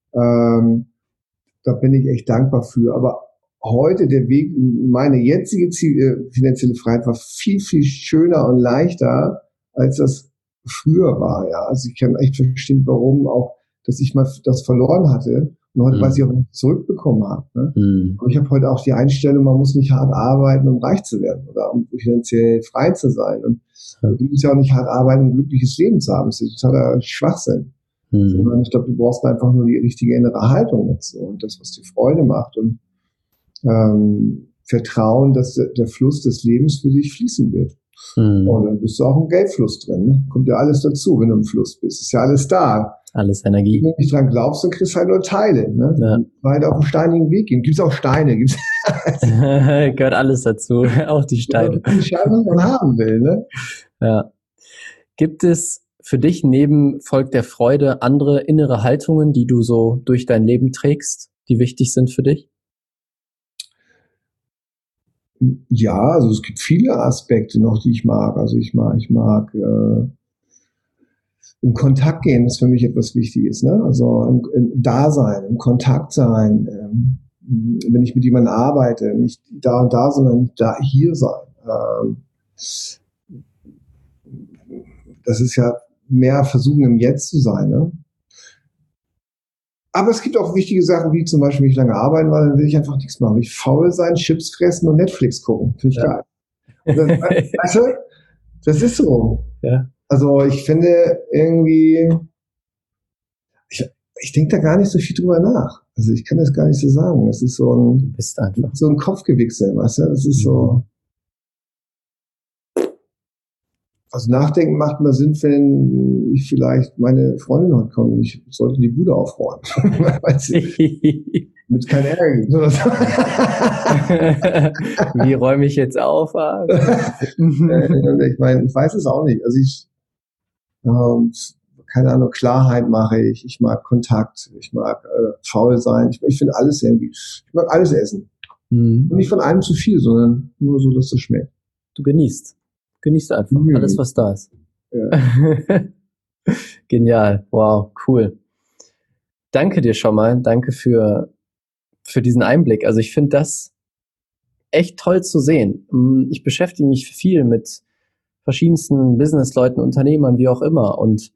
Da bin ich echt dankbar für. Aber heute der Weg in meine jetzige finanzielle Freiheit war viel, viel schöner und leichter, als das früher war. Ja, also ich kann echt verstehen, warum auch, dass ich mal das verloren hatte und heute weiß ich auch, was ich zurückbekommen habe. Ne? Aber ich habe heute auch die Einstellung, man muss nicht hart arbeiten, um reich zu werden oder um finanziell frei zu sein. Und du musst ja auch nicht hart arbeiten, um ein glückliches Leben zu haben. Das ist totaler Schwachsinn. Sondern ich glaube, du brauchst einfach nur die richtige innere Haltung dazu und das, was dir Freude macht. Und vertrauen, dass der Fluss des Lebens für dich fließen wird. Und dann bist du auch im Geldfluss drin. Ne? Kommt ja alles dazu, wenn du im Fluss bist. Ist ja alles da. Alles Energie. Wenn du nicht dran glaubst, dann kriegst du halt nur Teile. Ne? Ja. Weil auf einen steinigen Weg gehen. Gibt's auch Steine. Gehört alles dazu, auch die Steine. Die Steine, was man haben will. Ne? Ja. Gibt es für dich neben Volk der Freude andere innere Haltungen, die du so durch dein Leben trägst, die wichtig sind für dich? Ja, also es gibt viele Aspekte noch, die ich mag. Also ich mag im Kontakt gehen, ist für mich etwas Wichtiges. Ne? Also im Dasein, im Kontakt sein. Wenn ich mit jemandem arbeite, nicht da und da, sondern da hier sein. Das ist ja mehr versuchen, im Jetzt zu sein. Ne? Aber es gibt auch wichtige Sachen, wie zum Beispiel, wenn ich lange arbeiten, weil dann will ich einfach nichts machen. Will ich faul sein, Chips fressen und Netflix gucken. Finde ich geil. Weißt du, das ist so. Ja. Also ich finde irgendwie, ich denke da gar nicht so viel drüber nach. Also ich kann das gar nicht so sagen. Es ist so ein Kopfgewichse, weißt du? Das ist so. Also nachdenken macht mal Sinn, wenn ich vielleicht meine Freundin heute kommt und ich sollte die Bude aufräumen. Mit keinem Ärger gibt. Wie räume ich jetzt auf? Ich meine, ich weiß es auch nicht. Also keine Ahnung, Klarheit mache ich. Ich mag Kontakt. Ich mag faul sein. Ich finde alles irgendwie. Ich mag alles essen. Und nicht von allem zu viel, sondern nur so, dass es schmeckt. Du genießt. Genießt einfach alles, was da ist. Ja. Genial. Wow, cool. Danke dir schon mal. Danke für diesen Einblick. Also ich finde das echt toll zu sehen. Ich beschäftige mich viel mit verschiedensten Businessleuten, Unternehmern, wie auch immer. Und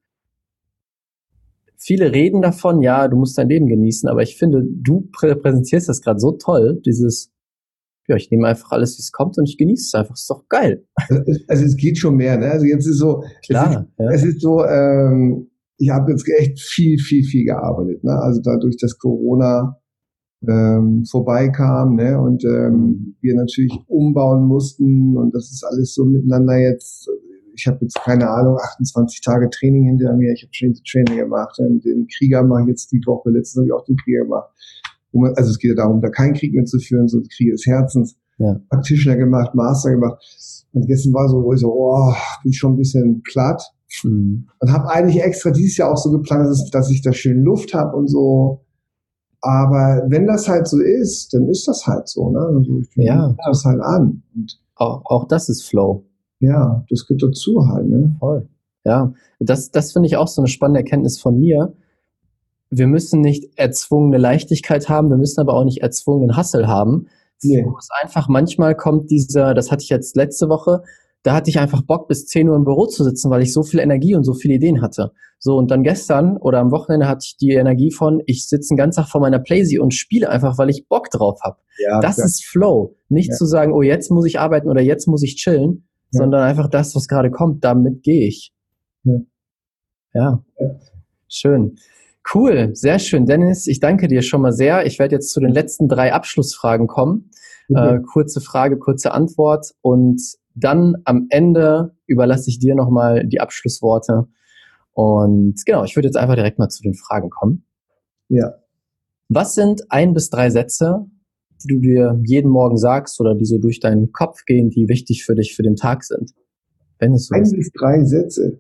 viele reden davon, ja, du musst dein Leben genießen. Aber ich finde, du präsentierst das gerade so toll, ich nehme einfach alles, wie es kommt und ich genieße es einfach. Ist doch geil. Also es geht schon mehr, ne? Also jetzt ist so, klar, es ist so, ich habe jetzt echt viel gearbeitet, ne? Also dadurch, dass Corona vorbeikam, ne? Und wir natürlich umbauen mussten und das ist alles so miteinander jetzt. Ich habe jetzt keine Ahnung, 28 Tage Training hinter mir. Ich habe schon Training gemacht. Den Krieger mache ich jetzt die Woche. Letztens habe ich auch den Krieger gemacht. Also es geht ja darum, da keinen Krieg mehr zu führen, so Krieg des Herzens. Ja. Practitioner gemacht, Master gemacht. Und gestern war so, wo ich so, bin schon ein bisschen platt. Und habe eigentlich extra dieses Jahr auch so geplant, dass ich da schön Luft habe und so. Aber wenn das halt so ist, dann ist das halt so. Ne? Also ich nehme das halt an. Und auch das ist Flow. Ja, das gehört dazu halt. Ne? Voll. Ja, das finde ich auch so eine spannende Erkenntnis von mir. Wir müssen nicht erzwungene Leichtigkeit haben, wir müssen aber auch nicht erzwungenen Hustle haben. Nee. Wo es einfach manchmal kommt das hatte ich jetzt letzte Woche, da hatte ich einfach Bock, bis 10 Uhr im Büro zu sitzen, weil ich so viel Energie und so viele Ideen hatte. So, und dann gestern oder am Wochenende hatte ich die Energie von, ich sitze den ganzen Tag vor meiner Playsee und spiele einfach, weil ich Bock drauf habe. Ja, das ist Flow. Nicht zu sagen, oh, jetzt muss ich arbeiten oder jetzt muss ich chillen, sondern einfach das, was gerade kommt, damit gehe ich. Ja. Schön. Cool, sehr schön. Dennis, ich danke dir schon mal sehr. Ich werde jetzt zu den letzten 3 Abschlussfragen kommen. Kurze Frage, kurze Antwort und dann am Ende überlasse ich dir nochmal die Abschlussworte. Und genau, ich würde jetzt einfach direkt mal zu den Fragen kommen. Ja. Was sind 1 bis 3 Sätze, die du dir jeden Morgen sagst oder die so durch deinen Kopf gehen, die wichtig für dich für den Tag sind? Wenn es so 1 bis 3 Sätze?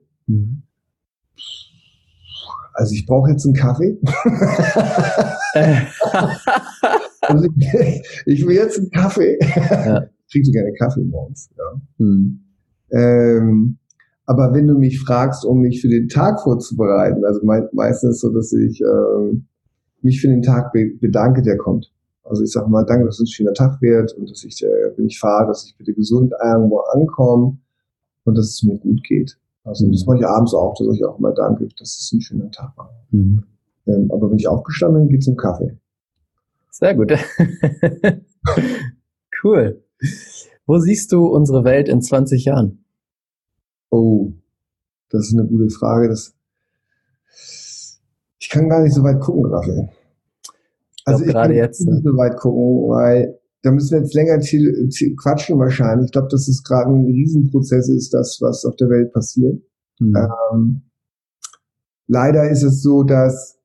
Also ich brauche jetzt einen Kaffee. Also ich will jetzt einen Kaffee. Ja. Ich kriege so gerne Kaffee morgens. Ja. Aber wenn du mich fragst, um mich für den Tag vorzubereiten, also meistens so, dass ich mich für den Tag bedanke, der kommt. Also ich sage mal, danke, dass es ein schöner Tag wird und dass wenn ich fahre, dass ich bitte gesund irgendwo ankomme und dass es mir gut geht. Also das mache ich abends auch, da sage ich auch immer danke, dass es ein schöner Tag war. Aber wenn ich aufgestanden bin, geht's um Kaffee. Sehr gut. Cool. Wo siehst du unsere Welt in 20 Jahren? Oh, das ist eine gute Frage. Ich kann gar nicht so weit gucken, Raphael. Also ich kann jetzt, nicht so weit gucken, weil da müssen wir jetzt länger quatschen wahrscheinlich. Ich glaube, dass es gerade ein Riesenprozess ist, das, was auf der Welt passiert. Leider ist es so, dass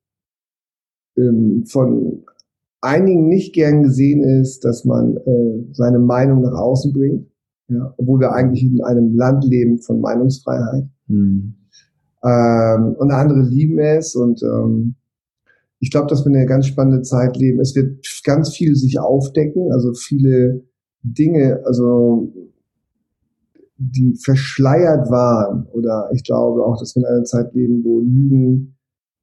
von einigen nicht gern gesehen ist, dass man seine Meinung nach außen bringt, ja, obwohl wir eigentlich in einem Land leben von Meinungsfreiheit. Und andere lieben es und ich glaube, dass wir eine ganz spannende Zeit leben. Es wird ganz viel sich aufdecken, also viele Dinge, also die verschleiert waren. Oder ich glaube auch, dass wir in einer Zeit leben, wo Lügen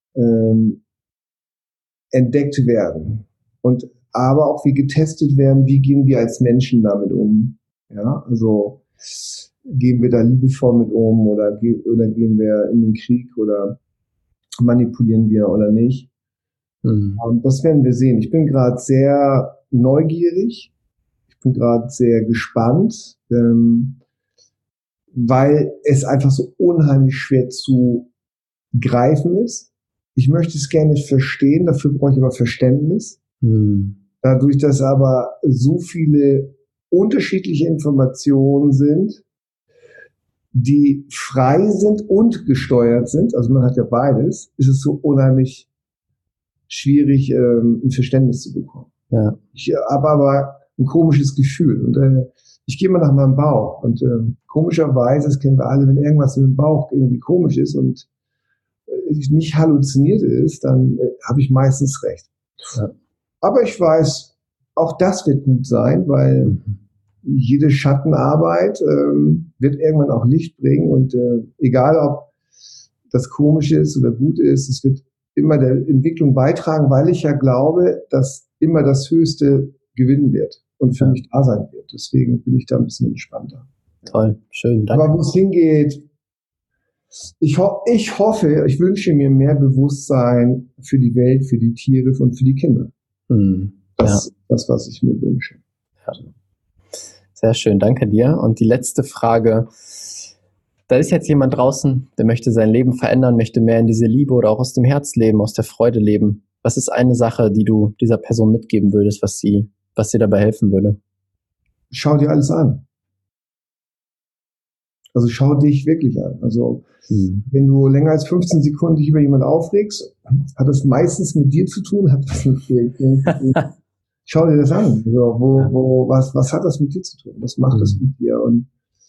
entdeckt werden. Und aber auch wie getestet werden, wie gehen wir als Menschen damit um. Ja, also gehen wir da liebevoll mit um oder gehen wir in den Krieg oder manipulieren wir oder nicht. Das werden wir sehen. Ich bin gerade sehr neugierig. Ich bin gerade sehr gespannt, weil es einfach so unheimlich schwer zu greifen ist. Ich möchte es gerne verstehen, dafür brauche ich aber Verständnis. Dadurch, dass aber so viele unterschiedliche Informationen sind, die frei sind und gesteuert sind, also man hat ja beides, ist es so unheimlich schwierig, ein Verständnis zu bekommen. Ja. Ich habe aber ein komisches Gefühl und ich gehe mal nach meinem Bauch und komischerweise, das kennen wir alle, wenn irgendwas im Bauch irgendwie komisch ist und nicht halluziniert ist, dann habe ich meistens recht. Ja. Aber ich weiß, auch das wird gut sein, weil jede Schattenarbeit wird irgendwann auch Licht bringen und egal, ob das komisch ist oder gut ist, es wird immer der Entwicklung beitragen, weil ich ja glaube, dass immer das Höchste gewinnen wird und für mich da sein wird. Deswegen bin ich da ein bisschen entspannter. Toll, schön, danke. Aber wo es hingeht, ich hoffe, ich wünsche mir mehr Bewusstsein für die Welt, für die Tiere und für die Kinder. Das ist das, was ich mir wünsche. Ja. Sehr schön, danke dir. Und die letzte Frage: Da ist jetzt jemand draußen, der möchte sein Leben verändern, möchte mehr in diese Liebe oder auch aus dem Herz leben, aus der Freude leben. Was ist eine Sache, die du dieser Person mitgeben würdest, was dir dabei helfen würde? Schau dir alles an. Also schau dich wirklich an. Also wenn du länger als 15 Sekunden dich über jemanden aufregst, hat das meistens mit dir zu tun, schau dir das an. Also, was hat das mit dir zu tun? Was macht das mit dir? Und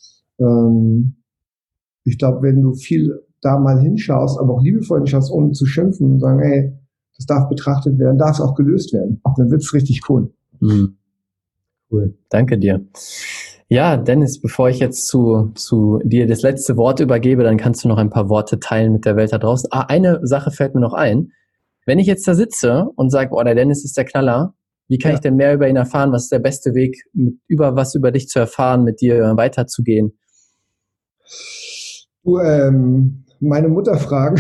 ich glaube, wenn du viel da mal hinschaust, aber auch liebevoll hinschaust, ohne zu schimpfen und sagen, ey, das darf betrachtet werden, darf es auch gelöst werden, dann wird's richtig cool. Cool, danke dir. Ja, Dennis, bevor ich jetzt zu dir das letzte Wort übergebe, dann kannst du noch ein paar Worte teilen mit der Welt da draußen. Eine Sache fällt mir noch ein. Wenn ich jetzt da sitze und sage, der Dennis ist der Knaller, wie kann ich denn mehr über ihn erfahren? Was ist der beste Weg, was über dich zu erfahren, mit dir weiterzugehen? Du, meine Mutter fragen.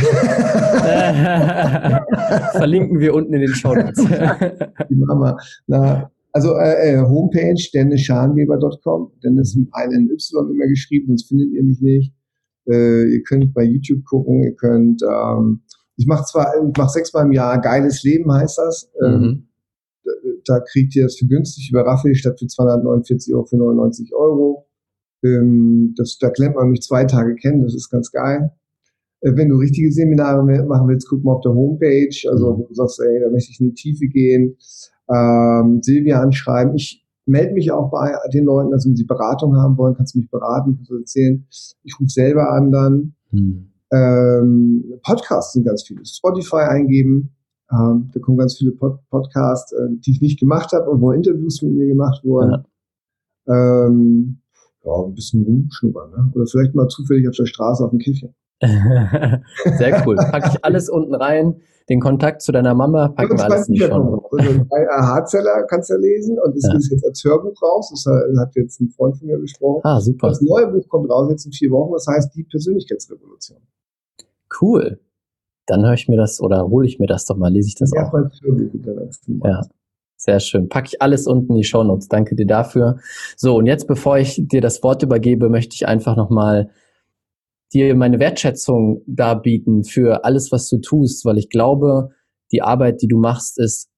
Verlinken wir unten in den Shownotes. Die Mama. Homepage dennisschanweber.com. Dennis mit einem Y immer geschrieben, sonst findet ihr mich nicht. Ihr könnt bei YouTube gucken, ihr könnt, ich mache 6-mal im Jahr Geiles Leben, heißt das. Da kriegt ihr das für günstig über Raffel statt für 249 Euro für 99 Euro. Da klemmt man mich 2 Tage kennen, das ist ganz geil. Wenn du richtige Seminare machen willst, guck mal auf der Homepage, also wo du sagst, ey, da möchte ich in die Tiefe gehen. Silvia anschreiben. Ich melde mich auch bei den Leuten, also wenn sie Beratung haben wollen, kannst du mich beraten, kannst du erzählen. Ich rufe selber an dann. Podcasts sind ganz viele. Spotify eingeben. Da kommen ganz viele Podcasts, die ich nicht gemacht habe, wo Interviews mit mir gemacht wurden. Ein bisschen rumschnuppern, ne? Oder vielleicht mal zufällig auf der Straße auf dem Kiffchen. Sehr cool. Packe ich alles unten rein. Den Kontakt zu deiner Mama packen wir alles in die Show. Also bei Haarzeller kannst du lesen und es ist jetzt als Hörbuch raus. Das hat jetzt ein Freund von mir besprochen. Super. Das neue Buch kommt raus jetzt in 4 Wochen. Das heißt Die Persönlichkeitsrevolution. Cool. Dann höre ich mir das oder hole ich mir das doch mal, lese ich das auch. Als Hörbuch ja. Sehr schön. Packe ich alles unten in die Shownotes. Danke dir dafür. So, und jetzt, bevor ich dir das Wort übergebe, möchte ich einfach nochmal dir meine Wertschätzung darbieten für alles, was du tust, weil ich glaube, die Arbeit, die du machst, ist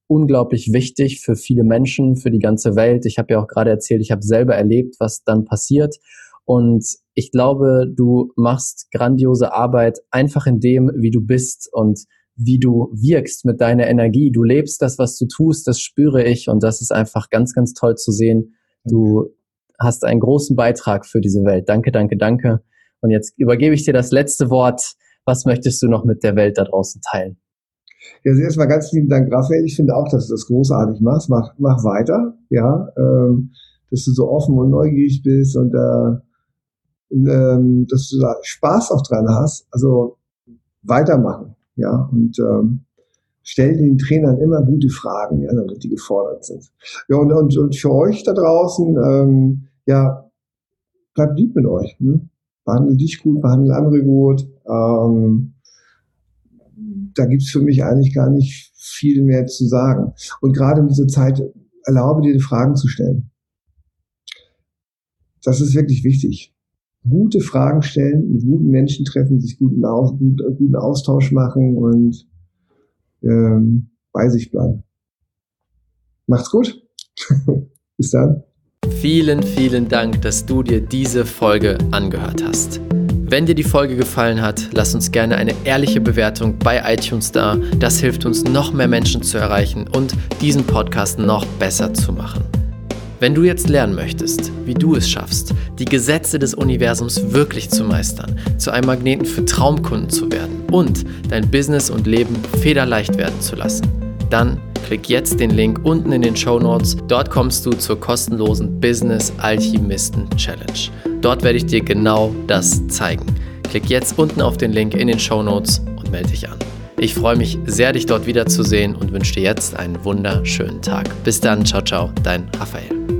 unglaublich wichtig für viele Menschen, für die ganze Welt. Ich habe ja auch gerade erzählt, ich habe selber erlebt, was dann passiert. Und ich glaube, du machst grandiose Arbeit einfach in dem, wie du bist und wie du wirkst mit deiner Energie. Du lebst das, was du tust, das spüre ich. Und das ist einfach ganz, ganz toll zu sehen. Du hast einen großen Beitrag für diese Welt. Danke, danke, danke. Und jetzt übergebe ich dir das letzte Wort. Was möchtest du noch mit der Welt da draußen teilen? Ja, also erstmal ganz lieben Dank, Raphael. Ich finde auch, dass du das großartig machst. Mach weiter, ja, dass du so offen und neugierig bist und dass du da Spaß auch dran hast. Also weitermachen, ja, und stell den Trainern immer gute Fragen, ja, damit die gefordert sind. Ja, und für euch da draußen, ja, bleibt lieb mit euch, ne? Behandle dich gut, behandle andere gut. Da gibt's für mich eigentlich gar nicht viel mehr zu sagen. Und gerade in dieser Zeit erlaube dir, die Fragen zu stellen. Das ist wirklich wichtig. Gute Fragen stellen, mit guten Menschen treffen, sich guten Austausch machen und bei sich bleiben. Macht's gut. Bis dann. Vielen, vielen Dank, dass du dir diese Folge angehört hast. Wenn dir die Folge gefallen hat, lass uns gerne eine ehrliche Bewertung bei iTunes da. Das hilft uns, noch mehr Menschen zu erreichen und diesen Podcast noch besser zu machen. Wenn du jetzt lernen möchtest, wie du es schaffst, die Gesetze des Universums wirklich zu meistern, zu einem Magneten für Traumkunden zu werden und dein Business und Leben federleicht werden zu lassen, dann klick jetzt den Link unten in den Shownotes. Dort kommst du zur kostenlosen Business Alchemisten Challenge. Dort werde ich dir genau das zeigen. Klick jetzt unten auf den Link in den Shownotes und melde dich an. Ich freue mich sehr, dich dort wiederzusehen und wünsche dir jetzt einen wunderschönen Tag. Bis dann, ciao, ciao, dein Raphael.